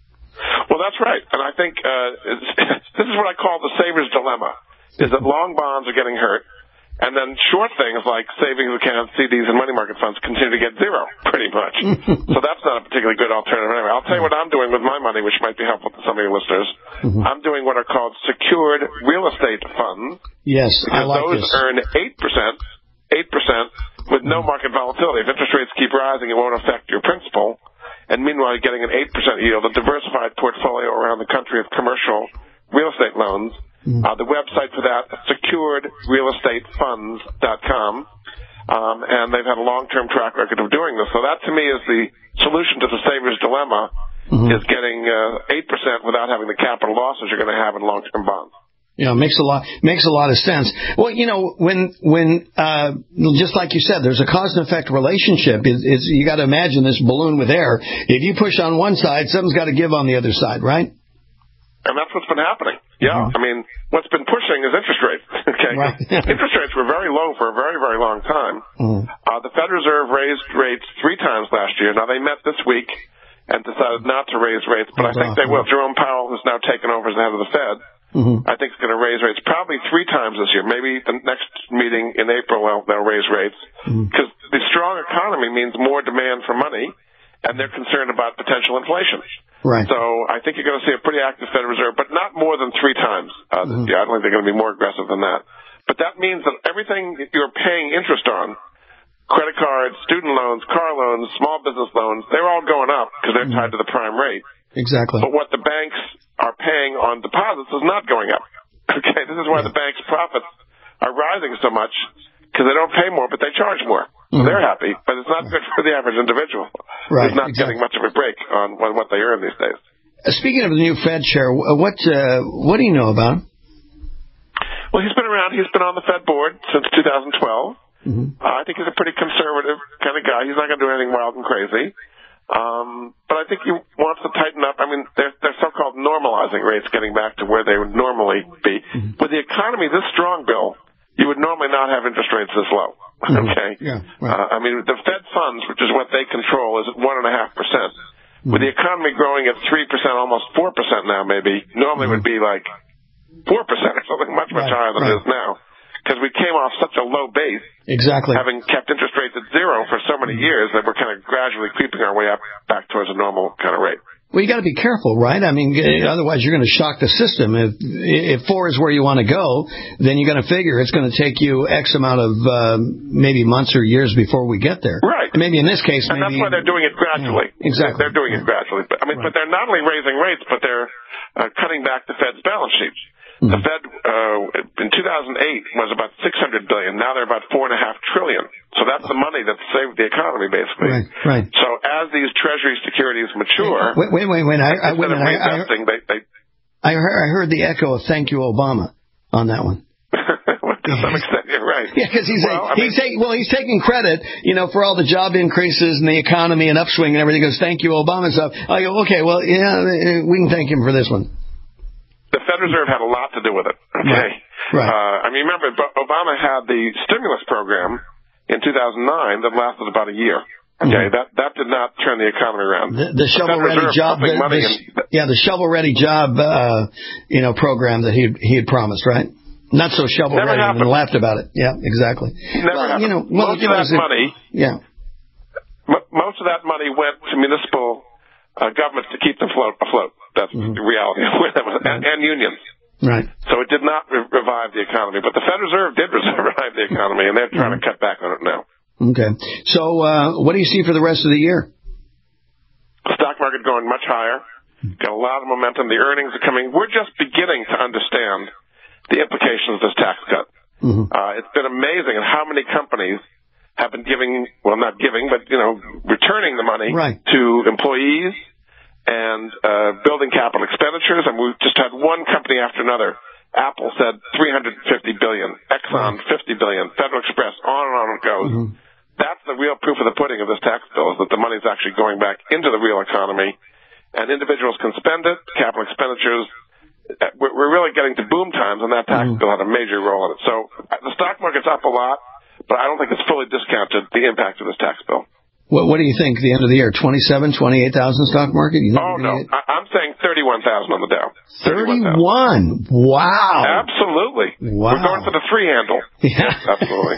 Well, that's right. And I think uh, it's, this is what I call the saver's dilemma, is that long bonds are getting hurt, and then short things like savings accounts, C Ds, and money market funds continue to get zero, pretty much. So that's not a particularly good alternative anyway. I'll tell you what I'm doing with my money, which might be helpful to some of your listeners. Mm-hmm. I'm doing what are called secured real estate funds. Yes, I like those this. earn eight percent, eight percent with no market volatility. If interest rates keep rising, it won't affect your principal. And meanwhile, you're getting an eight percent yield, a diversified portfolio around the country of commercial real estate loans. Mm. Uh, the website for that, secured real estate funds dot com. Um, and they've had a long-term track record of doing this. So that, to me, is the solution to the saver's dilemma, mm-hmm. is getting uh, eight percent without having the capital losses you're going to have in long-term bonds. Yeah, makes a lot makes a lot of sense. Well, you know, when when uh, just like you said, there's a cause and effect relationship. Is is you got to imagine this balloon with air. If you push on one side, something's got to give on the other side, right? And that's what's been happening. Yeah, mm-hmm. I mean, what's been pushing is interest rates. Okay, right. Interest rates were very low for a very very long time. Mm-hmm. Uh, the Fed Reserve raised rates three times last year. Now they met this week and decided not to raise rates, but oh, I think they will. Jerome Powell, who's now taken over as the head of the Fed. Mm-hmm. I think it's going to raise rates probably three times this year. Maybe the next meeting in April they'll, they'll raise rates because mm-hmm. the strong economy means more demand for money, and they're concerned about potential inflation. Right. So I think you're going to see a pretty active Federal Reserve, but not more than three times uh, this mm-hmm. year. I don't think they're going to be more aggressive than that. But that means that everything you're paying interest on, credit cards, student loans, car loans, small business loans, they're all going up because they're mm-hmm. tied to the prime rate. Exactly. But what the banks are paying on deposits is not going up. Okay, this is why yeah. the bank's profits are rising so much, because they don't pay more, but they charge more. So mm-hmm. they're happy, but it's not good for the average individual. Right, who's not exactly. getting much of a break on, on what they earn these days. Uh, speaking of the new Fed chair, what uh, what do you know about him? Well, he's been around. He's been on the Fed board since two thousand twelve. Mm-hmm. Uh, I think he's a pretty conservative kind of guy. He's not going to do anything wild and crazy. Um, but I think he wants to tighten up. I mean, they're, they're so-called normalizing rates, getting back to where they would normally be. Mm-hmm. With the economy this strong, Bill, you would normally not have interest rates this low. Mm-hmm. Okay? Yeah, right. uh, I mean, the Fed funds, which is what they control, is at one point five percent. Mm-hmm. With the economy growing at three percent, almost four percent now maybe, normally mm-hmm. would be like four percent or something much, much right, higher than right. it is now. Because we came off such a low base. Exactly. Having kept interest rates at zero for so many years that we're kind of gradually creeping our way up back towards a normal kind of rate. Well, you got to be careful, right? I mean, otherwise you're going to shock the system. If if four is where you want to go, then you're going to figure it's going to take you X amount of uh, maybe months or years before we get there. Right. Maybe in this case, and maybe, that's why they're doing it gradually. Yeah, exactly. They're doing it gradually. But I mean, right. but they're not only raising rates, but they're uh, cutting back the Fed's balance sheets. The Fed uh, in two thousand eight was about six hundred billion dollars. Now they're about four and a half trillion dollars. So that's the money that saved the economy, basically. Right, right. So as these Treasury securities mature, wait, wait, wait, wait. I, I, wait, instead of I, reinvesting, I, they, they. I heard, I heard the echo of "Thank you, Obama" on that one. To some extent, you're right. Yeah, because he's well, a, he's mean, taking well, he's taking credit, you know, for all the job increases and the economy and upswing and everything. He goes, "Thank you, Obama." So I go, okay, well, yeah, we can thank him for this one. The Fed Reserve had a lot to do with it. Okay. Right. right. Uh, I mean, remember, Obama had the stimulus program in two thousand nine that lasted about a year. Okay. Mm-hmm. That that did not turn the economy around. The, the, the shovel ready job. The, the, in, yeah, the shovel ready job, uh, you know, program that he he had promised, right? Not so shovel ready and laughed about it. Yeah, exactly. Never well, happened. you know, well, most of that it, money. Yeah. M- most of that money went to municipal uh, governments to keep them float, afloat. That's mm-hmm. the reality of it, and, and unions. Right. So it did not re- revive the economy, but the Fed Reserve did revive the economy, and they're trying mm-hmm. to cut back on it now. Okay. So uh, what do you see for the rest of the year? The stock market going much higher. Got a lot of momentum. The earnings are coming. We're just beginning to understand the implications of this tax cut. Mm-hmm. Uh, it's been amazing at how many companies have been giving, well, not giving, but, you know, returning the money right. to employees and uh, building capital expenditures. And we just had one company after another. Apple said three hundred fifty billion dollars, Exxon fifty billion dollars, Federal Express, on and on it goes. Mm-hmm. That's the real proof of the pudding of this tax bill, is that the money is actually going back into the real economy, and individuals can spend it. Capital expenditures, we're really getting to boom times, and that tax mm-hmm. bill had a major role in it. So the stock market's up a lot, but I don't think it's fully discounted the impact of this tax bill. What, what do you think, the end of the year, twenty-seven, twenty-eight thousand stock market? You think oh, no. Get... I'm saying thirty-one thousand on the Dow. thirty-one? Wow. Absolutely. Wow. We're going for the free handle. Yeah. Absolutely.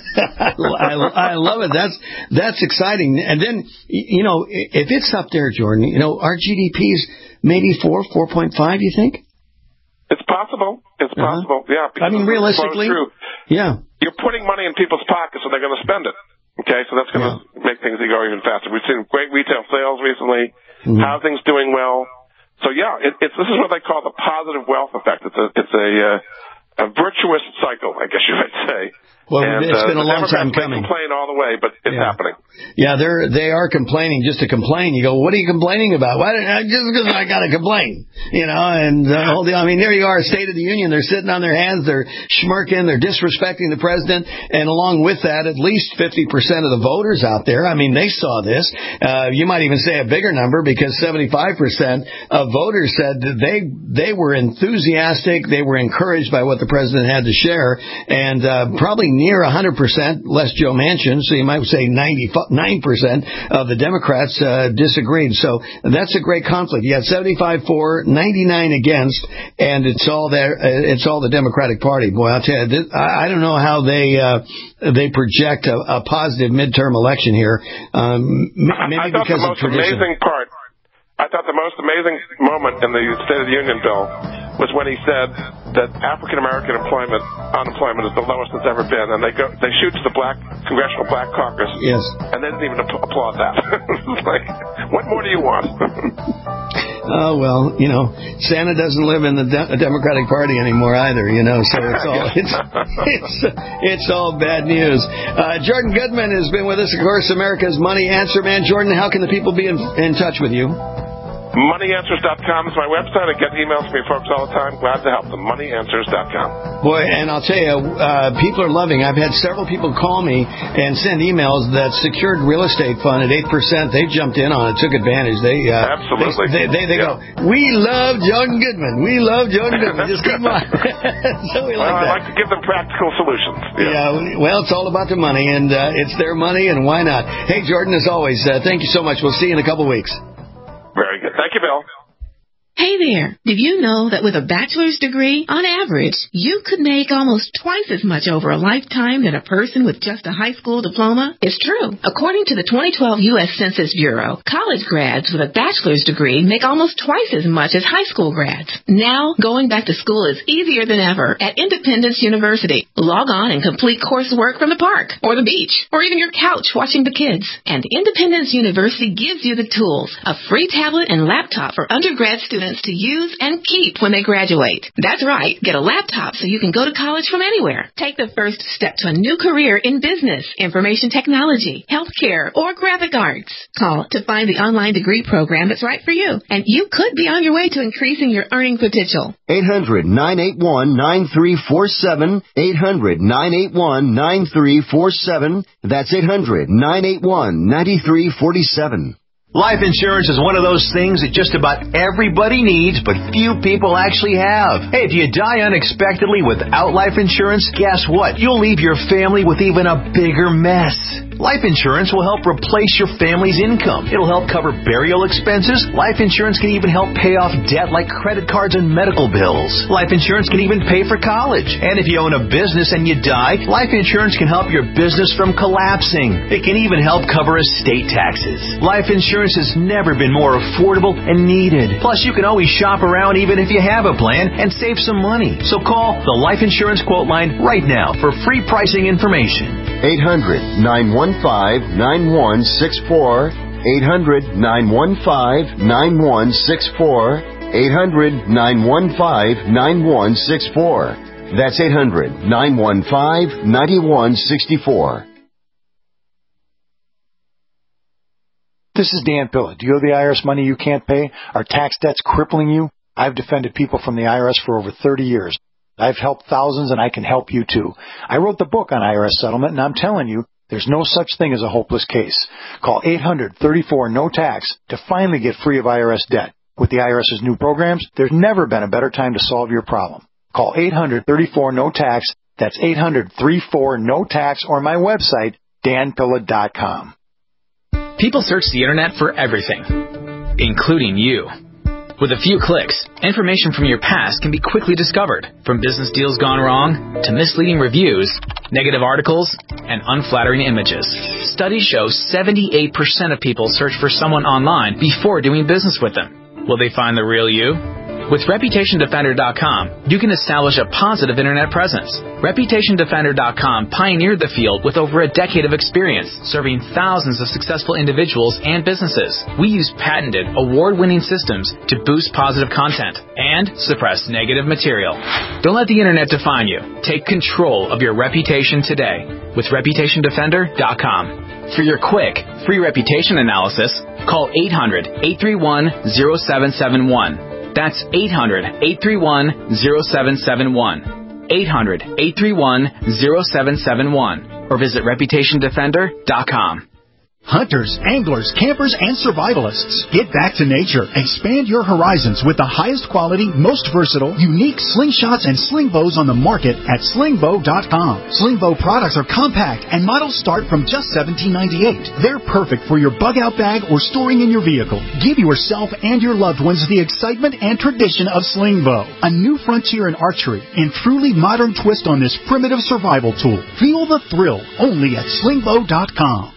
I, I love it. That's that's exciting. And then, you know, if it's up there, Jordan, you know, our G D P's maybe four, four point five, you think? It's possible. It's uh-huh. possible. Yeah. I mean, realistically. Yeah. You're putting money in people's pockets, so they're going to spend it. Okay, so that's going to yeah. make things go even faster. We've seen great retail sales recently. Mm-hmm. Housing's doing well. So yeah, it, it's this is what they call the positive wealth effect. It's a it's a uh, a virtuous cycle, I guess you might say. Well, and, it's uh, been a long Democrats time coming. Complain all the way, but it's yeah. happening. Yeah, they're they are complaining just to complain. You go, what are you complaining about? Why did I, just because I got to complain, you know? And uh, whole deal. I mean, there you are, State of the Union. They're sitting on their hands. They're schmirking. They're disrespecting the president. And along with that, at least fifty percent of the voters out there. I mean, they saw this. Uh, you might even say a bigger number, because seventy-five percent of voters said that they they were enthusiastic. They were encouraged by what the president had to share, and uh, probably near one hundred percent. Less Joe Manchin, so you might say ninety-nine percent of the Democrats uh, disagreed. So that's a great conflict. You had seventy-five for, ninety-nine against, and it's all there. It's all the Democratic Party. Boy, I'll tell you, this, I don't know how they uh, they project a, a positive midterm election here. Um, maybe I thought because the most of tradition. amazing part. I thought the most amazing moment in the State of the Union bill was when he said that African American employment unemployment is the lowest it's ever been, and they go they shoot to the black Congressional Black Caucus. Yes. And they didn't even applaud that. It's like, what more do you want? Oh, well, you know, Santa doesn't live in the De- Democratic Party anymore either, you know, so it's all it's it's it's all bad news. Uh, Jordan Goodman has been with us, of course, America's Money Answer Man. Jordan, how can the people be in, in touch with you? money answers dot com is my website. I get emails from you folks all the time. Glad to help them. money answers dot com. Boy, and I'll tell you, uh, people are loving. I've had several people call me and send emails that Secured Real Estate Fund at eight percent. They jumped in on it, took advantage. They uh, Absolutely. They, they, they yeah. go, we love Jordan Goodman. We love Jordan Goodman. Just keep on. So we well, like I that. like to give them practical solutions. Yeah, yeah well, it's all about the money, and uh, it's their money, and why not? Hey, Jordan, as always, uh, thank you so much. We'll see you in a couple weeks. Very good. Thank you, Bill. Hey there, did you know that with a bachelor's degree, on average, you could make almost twice as much over a lifetime than a person with just a high school diploma? It's true. According to the twenty twelve U S Census Bureau, college grads with a bachelor's degree make almost twice as much as high school grads. Now, going back to school is easier than ever at Independence University. Log on and complete coursework from the park, or the beach, or even your couch watching the kids. And Independence University gives you the tools, a free tablet and laptop for undergrad students to use and keep when they graduate. That's right. Get a laptop so you can go to college from anywhere. Take the first step to a new career in business, information technology, healthcare, or graphic arts. Call to find the online degree program that's right for you. And you could be on your way to increasing your earning potential. eight hundred, nine eight one, nine three four seven. eight hundred, nine eight one, nine three four seven. That's eight hundred, nine eight one, nine three four seven. Life insurance is one of those things that just about everybody needs, but few people actually have. Hey, if you die unexpectedly without life insurance, guess what? You'll leave your family with even a bigger mess. Life insurance will help replace your family's income. It'll help cover burial expenses. Life insurance can even help pay off debt like credit cards and medical bills. Life insurance can even pay for college. And if you own a business and you die, life insurance can help your business from collapsing. It can even help cover estate taxes. Life insurance has never been more affordable and needed. Plus, you can always shop around even if you have a plan and save some money. So call the Life Insurance Quote Line right now for free pricing information. eight hundred, nine one five, nine one six four. eight hundred, nine one five, nine one six four. eight hundred, nine one five, nine one six four. That's eight hundred, nine one five, nine one six four. This is Dan Pilla. Do you owe the I R S money you can't pay? Are tax debts crippling you? I've defended people from the I R S for over thirty years. I've helped thousands, and I can help you too. I wrote the book on I R S settlement, and I'm telling you, there's no such thing as a hopeless case. Call eight hundred, thirty-four, no tax to finally get free of I R S debt. With the IRS's new programs, there's never been a better time to solve your problem. Call eight hundred, thirty-four, no tax. That's eight hundred, thirty-four, no tax, or my website, dan pilla dot com. People search the internet for everything, including you. With a few clicks, information from your past can be quickly discovered, from business deals gone wrong to misleading reviews, negative articles, and unflattering images. Studies show seventy-eight percent of people search for someone online before doing business with them. Will they find the real you? With Reputation Defender dot com, you can establish a positive internet presence. Reputation Defender dot com pioneered the field with over a decade of experience, serving thousands of successful individuals and businesses. We use patented, award-winning systems to boost positive content and suppress negative material. Don't let the internet define you. Take control of your reputation today with Reputation Defender dot com. For your quick, free reputation analysis, call eight hundred, eight three one, zero seven seven one. That's eight hundred, eight three one, zero seven seven one. eight hundred, eight three one, zero seven seven one. Or visit Reputation Defender dot com. Hunters, anglers, campers, and survivalists. Get back to nature. Expand your horizons with the highest quality, most versatile, unique slingshots and sling bows on the market at sling bow dot com. Sling bow products are compact and models start from just seventeen ninety-eight. They're perfect for your bug out bag or storing in your vehicle. Give yourself and your loved ones the excitement and tradition of sling bow, a new frontier in archery and truly modern twist on this primitive survival tool. Feel the thrill only at sling bow dot com.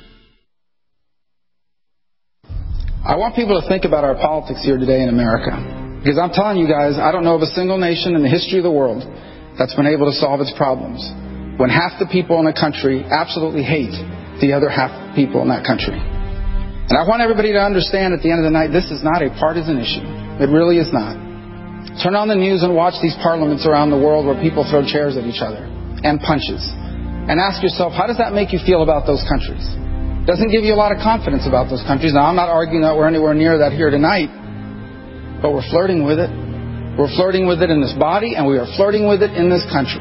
I want people to think about our politics here today in America. Because I'm telling you guys, I don't know of a single nation in the history of the world that's been able to solve its problems when half the people in a country absolutely hate the other half of the people in that country. And I want everybody to understand at the end of the night, this is not a partisan issue. It really is not. Turn on the news and watch these parliaments around the world where people throw chairs at each other and punches. And ask yourself, how does that make you feel about those countries? Doesn't give you a lot of confidence about those countries. Now, I'm not arguing that we're anywhere near that here tonight, but we're flirting with it. We're flirting with it in this body, and we are flirting with it in this country.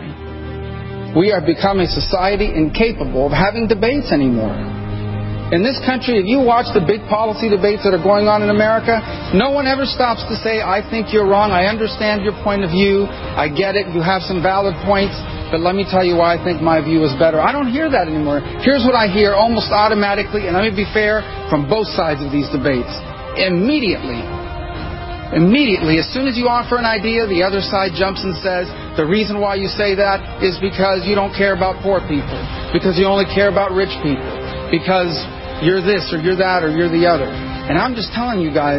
We are becoming a society incapable of having debates anymore. In this country, if you watch the big policy debates that are going on in America, no one ever stops to say, I think you're wrong, I understand your point of view, I get it, you have some valid points, but let me tell you why I think my view is better. I don't hear that anymore. Here's what I hear almost automatically, and let me be fair, from both sides of these debates. Immediately, immediately, as soon as you offer an idea, the other side jumps and says, the reason why you say that is because you don't care about poor people, because you only care about rich people, because you're this or you're that or you're the other. And I'm just telling you guys,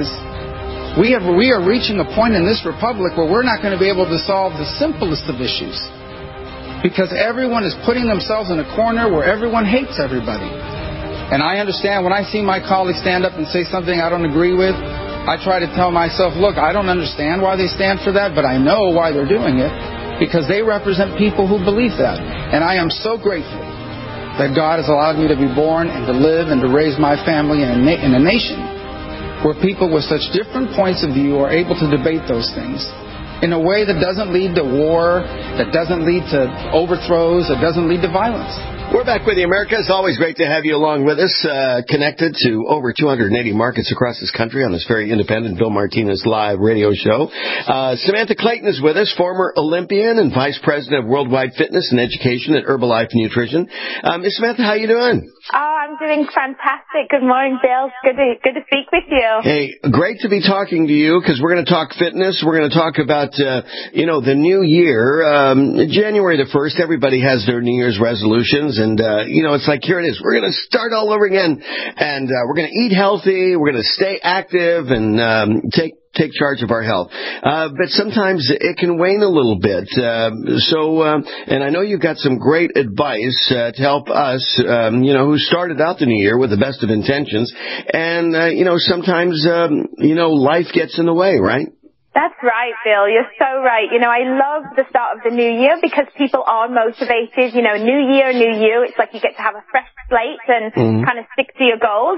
we have we are reaching a point in this republic where we're not going to be able to solve the simplest of issues. Because everyone is putting themselves in a corner where everyone hates everybody. And I understand when I see my colleagues stand up and say something I don't agree with, I try to tell myself, look, I don't understand why they stand for that, but I know why they're doing it. Because they represent people who believe that. And I am so grateful that God has allowed me to be born and to live and to raise my family in a, na- in a nation where people with such different points of view are able to debate those things in a way that doesn't lead to war, that doesn't lead to overthrows, that doesn't lead to violence. We're back with you, America. It's always great to have you along with us, uh, connected to over two hundred eighty markets across this country on this very independent Bill Martinez live radio show. Uh, Samantha Clayton is with us, former Olympian and Vice President of Worldwide Fitness and Education at Herbalife Nutrition. Um, Miss Samantha, how you doing? Oh, I'm doing fantastic. Good morning, Bill. Good to, good to speak with you. Hey, great to be talking to you because we're going to talk fitness. We're going to talk about, uh, you know, the new year. Um, January the first, everybody has their New Year's resolutions. And, uh, you know, it's like, here it is. We're going to start all over again. And uh, we're going to eat healthy. We're going to stay active and um, take take charge of our health. Uh, but sometimes it can wane a little bit. Uh, so, uh, and I know you've got some great advice uh, to help us, um, you know, who started out the new year with the best of intentions. And, uh, you know, sometimes, um, you know, life gets in the way, right? That's right, Bill. You're so right. You know, I love the start of the new year because people are motivated. You know, new year, new you. It's like you get to have a fresh slate and mm-hmm. kind of stick to your goals. But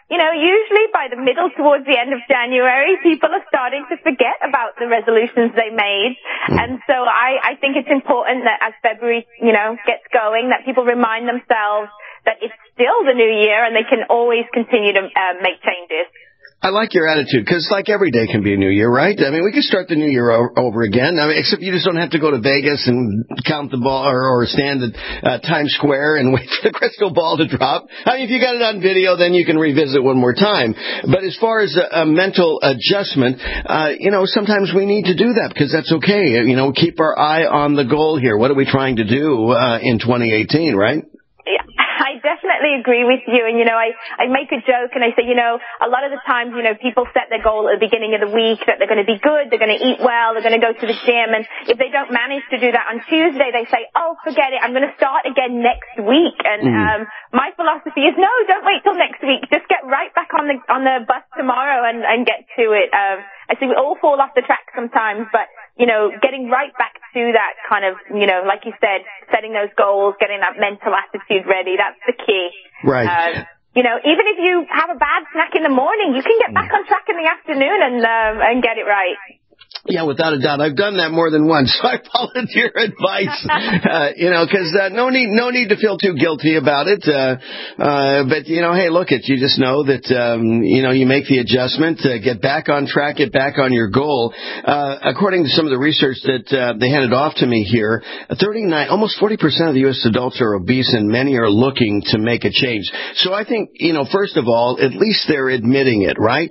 you know, usually by the middle towards the end of January, people are starting to forget about the resolutions they made. Mm. And so I, I think it's important that as February, you know, gets going, that people remind themselves that it's still the new year and they can always continue to uh, make changes. I like your attitude, because like every day can be a new year, right? I mean, we can start the new year o- over again. I mean, except you just don't have to go to Vegas and count the ball or, or stand at uh, Times Square and wait for the crystal ball to drop. I mean, if you got it on video, then you can revisit one more time. But as far as a, a mental adjustment, uh, you know, sometimes we need to do that because that's okay. You know, keep our eye on the goal here. What are we trying to do uh, in twenty eighteen, right? Yeah. I definitely agree with you. And, you know, I, I make a joke and I say, you know, a lot of the times, you know, people set their goal at the beginning of the week that they're going to be good, they're going to eat well, they're going to go to the gym. And if they don't manage to do that on Tuesday, they say, oh, forget it, I'm going to start again next week. And mm. um, my philosophy is, no, don't wait till next week. Just get right back on the on the bus tomorrow and, and get to it. Um, I see we all fall off the track sometimes, but, you know, getting right back to that kind of, you know, like you said, setting those goals, getting that mental attitude ready, that's the key. Right. Um, you know, even if you have a bad snack in the morning, you can get back on track in the afternoon and um, and get it right. Yeah, without a doubt. I've done that more than once, so I followed your advice. uh, you know, because uh, no need, no need to feel too guilty about it. Uh, uh, but you know, hey, look, it. You just know that um, you know you make the adjustment, uh, get back on track, get back on your goal. Uh, according to some of the research that uh, they handed off to me here, thirty-nine, almost forty percent of the U S adults are obese, and many are looking to make a change. So I think, you know, first of all, at least they're admitting it, right?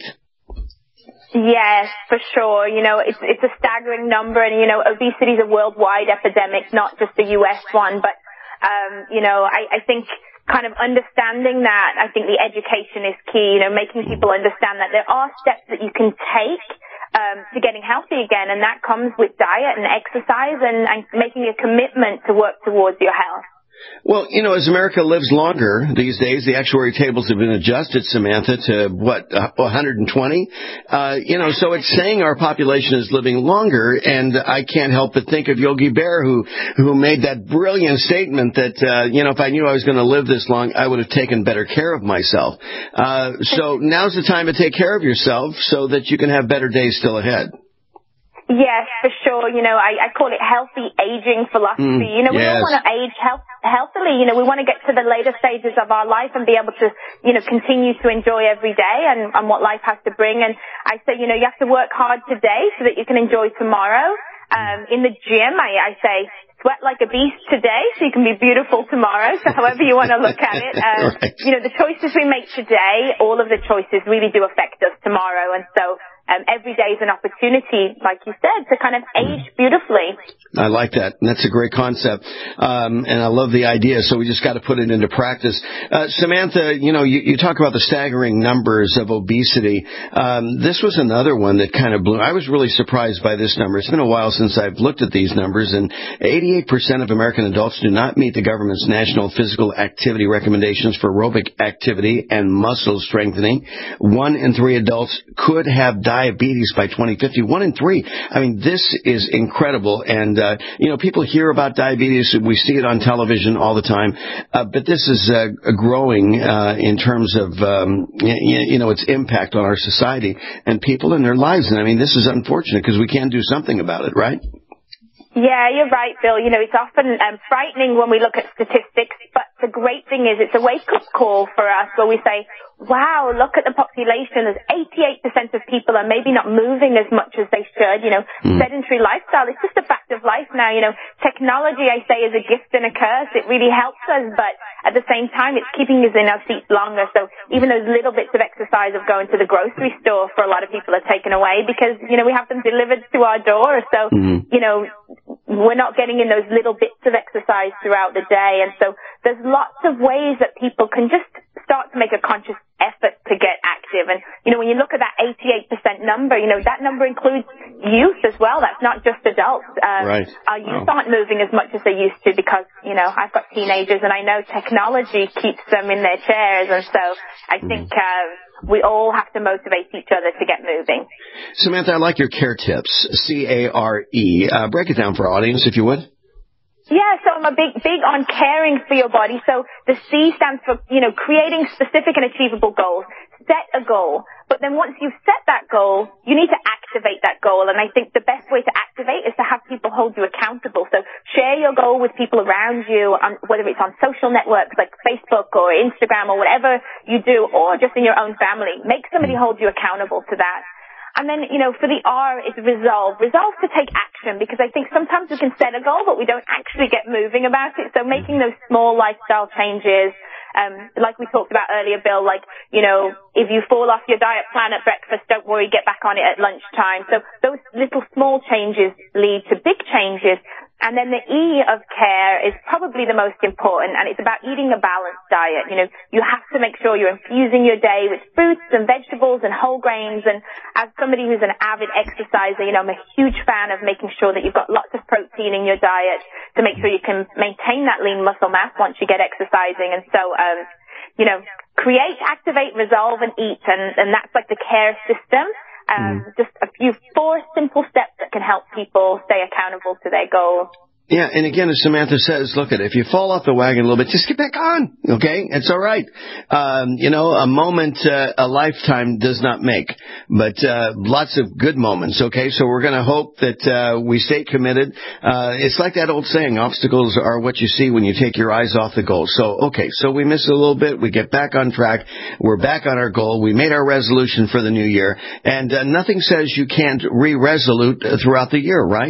Yes, for sure. You know, it's it's a staggering number, and you know, obesity is a worldwide epidemic, not just a U S one. But um, you know, I, I think kind of understanding that, I think the education is key. You know, making people understand that there are steps that you can take um, to getting healthy again, and that comes with diet and exercise, and, and making a commitment to work towards your health. Well, you know, as America lives longer these days, the actuary tables have been adjusted, Samantha, to what, uh, one hundred twenty? Uh, you know, so it's saying our population is living longer, and I can't help but think of Yogi Bear, who, who made that brilliant statement that, uh, you know, if I knew I was going to live this long, I would have taken better care of myself. Uh, so now's the time to take care of yourself so that you can have better days still ahead. Yes, for sure. You know, I, I call it healthy aging philosophy. Mm, you know, we yes. all want to age health, healthily. You know, we want to get to the later stages of our life and be able to, you know, continue to enjoy every day and, and what life has to bring. And I say, you know, you have to work hard today so that you can enjoy tomorrow. Um, in the gym, I, I say, sweat like a beast today so you can be beautiful tomorrow. So however you want to look at it. Um, right. You know, the choices we make today, all of the choices really do affect us tomorrow. And so Um, every day is an opportunity, like you said, to kind of age beautifully. I like that. That's a great concept. Um, and I love the idea. So we just got to put it into practice. Uh, Samantha, you know, you, you talk about the staggering numbers of obesity. Um, this was another one that kind of blew. I was really surprised by this number. It's been a while since I've looked at these numbers, and eighty-eight percent of American adults do not meet the government's national physical activity recommendations for aerobic activity and muscle strengthening. One in three adults could have diabetes. Diabetes by twenty fifty. One in three. I mean, this is incredible. And, uh, you know, people hear about diabetes. We see it on television all the time. Uh, but this is uh, growing uh, in terms of, um, you, you know, its impact on our society and people in their lives. And, I mean, this is unfortunate because we can do something about it, right? Yeah, you're right, Bill. You know, it's often um, frightening when we look at statistics, but the great thing is it's a wake-up call for us where we say, wow, look at the population. There's eighty-eight percent of people are maybe not moving as much as they should. You know, mm. sedentary lifestyle, it's just a fact of life now. You know, technology, I say, is a gift and a curse. It really helps us, but at the same time, it's keeping us in our seats longer. So even those little bits of exercise of going to the grocery store for a lot of people are taken away because, you know, we have them delivered to our door. So, mm. you know, we're not getting in those little bits of exercise throughout the day. And so there's lots of ways that people can just start to make a conscious effort to get active. And, you know, when you look at that eighty-eight percent number, you know, that number includes youth as well. That's not just adults. Um, right. Our youth oh. aren't moving as much as they used to because, you know, I've got teenagers and I know technology keeps them in their chairs. And so I think uh, we all have to motivate each other to get moving. Samantha, I like your CARE tips, C A R E. Uh, break it down for our audience, if you would. Yeah, so I'm a big, big on caring for your body. So the C stands for, you know, creating specific and achievable goals. Set a goal. But then once you've set that goal, you need to activate that goal. And I think the best way to activate is to have people hold you accountable. So share your goal with people around you, um, whether it's on social networks like Facebook or Instagram or whatever you do, or just in your own family. Make somebody hold you accountable to that. And then, you know, for the R, it's resolve. Resolve to take action, because I think sometimes we can set a goal, but we don't actually get moving about it. So making those small lifestyle changes, um, like we talked about earlier, Bill, like, you know, if you fall off your diet plan at breakfast, don't worry, get back on it at lunchtime. So those little small changes lead to big changes. And then the E of care is probably the most important, and it's about eating a balanced diet. You know, you have to make sure you're infusing your day with fruits and vegetables and whole grains. And as somebody who's an avid exerciser, you know, I'm a huge fan of making sure that you've got lots of protein in your diet to make sure you can maintain that lean muscle mass once you get exercising. And so, um, you know, create, activate, resolve, and eat. And, and that's like the care system. Um, mm. Just a few, four simple steps that can help people stay accountable to their goals. Yeah, and again, as Samantha says, look at it. If you fall off the wagon a little bit, just get back on, okay? It's all right. Um, you know, a moment, uh, a lifetime does not make, but uh, lots of good moments, okay? So we're going to hope that uh, we stay committed. Uh, it's like that old saying, obstacles are what you see when you take your eyes off the goal. So, okay, so we miss a little bit. We get back on track. We're back on our goal. We made our resolution for the new year, and uh, nothing says you can't re-resolute throughout the year, right?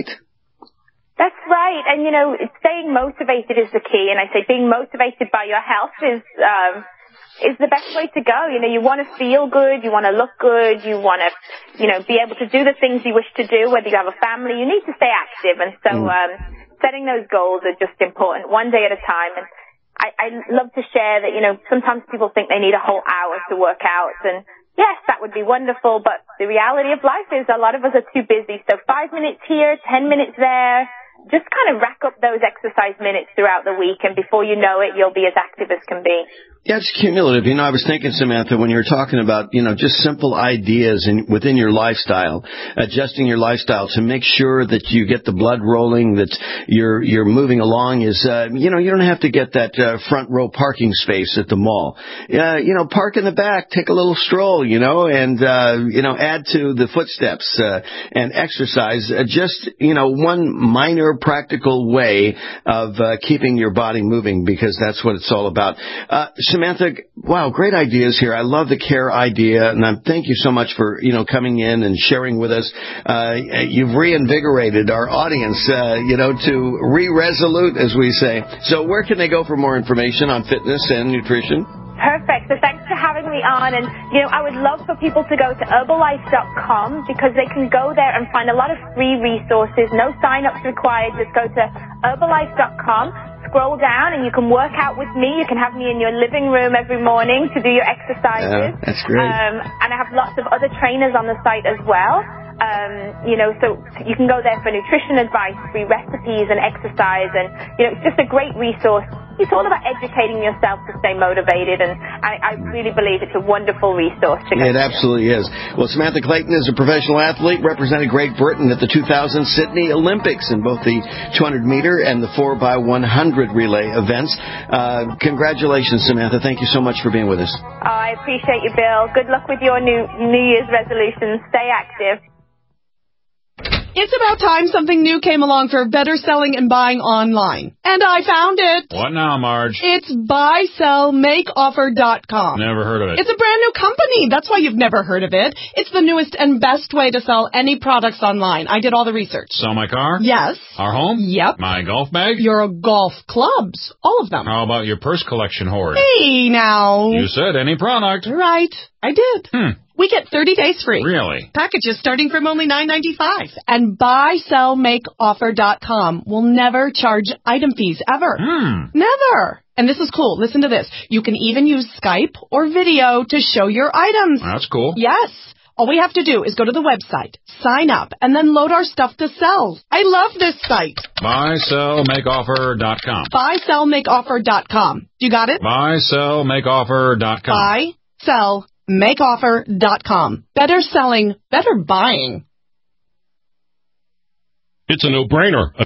That's right. And, you know, staying motivated is the key. And I say being motivated by your health is, um, is the best way to go. You know, you want to feel good. You want to look good. You want to, you know, be able to do the things you wish to do, whether you have a family. You need to stay active. And so, um, setting those goals are just important, one day at a time. And I, I love to share that, you know, sometimes people think they need a whole hour to work out. And yes, that would be wonderful. But the reality of life is a lot of us are too busy. So five minutes here, ten minutes there. Just kind of rack up those exercise minutes throughout the week, and before you know it, you'll be as active as can be. Yeah, it's cumulative. You know, I was thinking, Samantha, when you were talking about, you know, just simple ideas in, within your lifestyle, adjusting your lifestyle to make sure that you get the blood rolling, that you're you're moving along is, uh, you know, you don't have to get that uh, front row parking space at the mall. Uh, you know, park in the back, take a little stroll, you know, and, uh, you know, add to the footsteps uh, and exercise. Uh, just, you know, one minor practical way of uh, keeping your body moving, because that's what it's all about. Uh, Samantha, wow, great ideas here. I love the care idea, and I thank you so much for, you know, coming in and sharing with us. Uh, you've reinvigorated our audience, uh, you know, to re-resolute, as we say. So where can they go for more information on fitness and nutrition? Perfect. So thanks for having me on. And, you know, I would love for people to go to herbalife dot com, because they can go there and find a lot of free resources. No sign-ups required. Just go to herbalife dot com. Scroll down and you can work out with me. You can have me in your living room every morning to do your exercises. Yeah, that's great. Um, and I have lots of other trainers on the site as well. Um, you know, so you can go there for nutrition advice, free recipes and exercise, and, you know, it's just a great resource. It's all about educating yourself to stay motivated, and I, I really believe it's a wonderful resource to go It to. absolutely is. Well, Samantha Clayton is a professional athlete, represented Great Britain at the two thousand Sydney Olympics in both the two hundred meter and the four by one hundred relay events. Uh, congratulations, Samantha. Thank you so much for being with us. Oh, I appreciate you, Bill. Good luck with your new New Year's resolutions. Stay active. It's about time something new came along for better selling and buying online. And I found it. What now, Marge? It's buy sell make offer dot com. Never heard of it. It's a brand new company. That's why you've never heard of it. It's the newest and best way to sell any products online. I did all the research. Sell my car? Yes. Our home? Yep. My golf bag? Your golf clubs. All of them. How about your purse collection hoard? Hey, now. You said any product. Right. I did. Hmm. We get thirty days free. Really? Packages starting from only nine ninety-five. And buy sell make offer dot com will never charge item fees ever. Hmm. Never. And this is cool. Listen to this. You can even use Skype or video to show your items. That's cool. Yes. All we have to do is go to the website, sign up, and then load our stuff to sell. I love this site. buy sell make offer dot com. buy sell make offer dot com. You got it? buy sell make offer dot com. buy sell make offer dot com. Better selling, better buying. It's a no-brainer.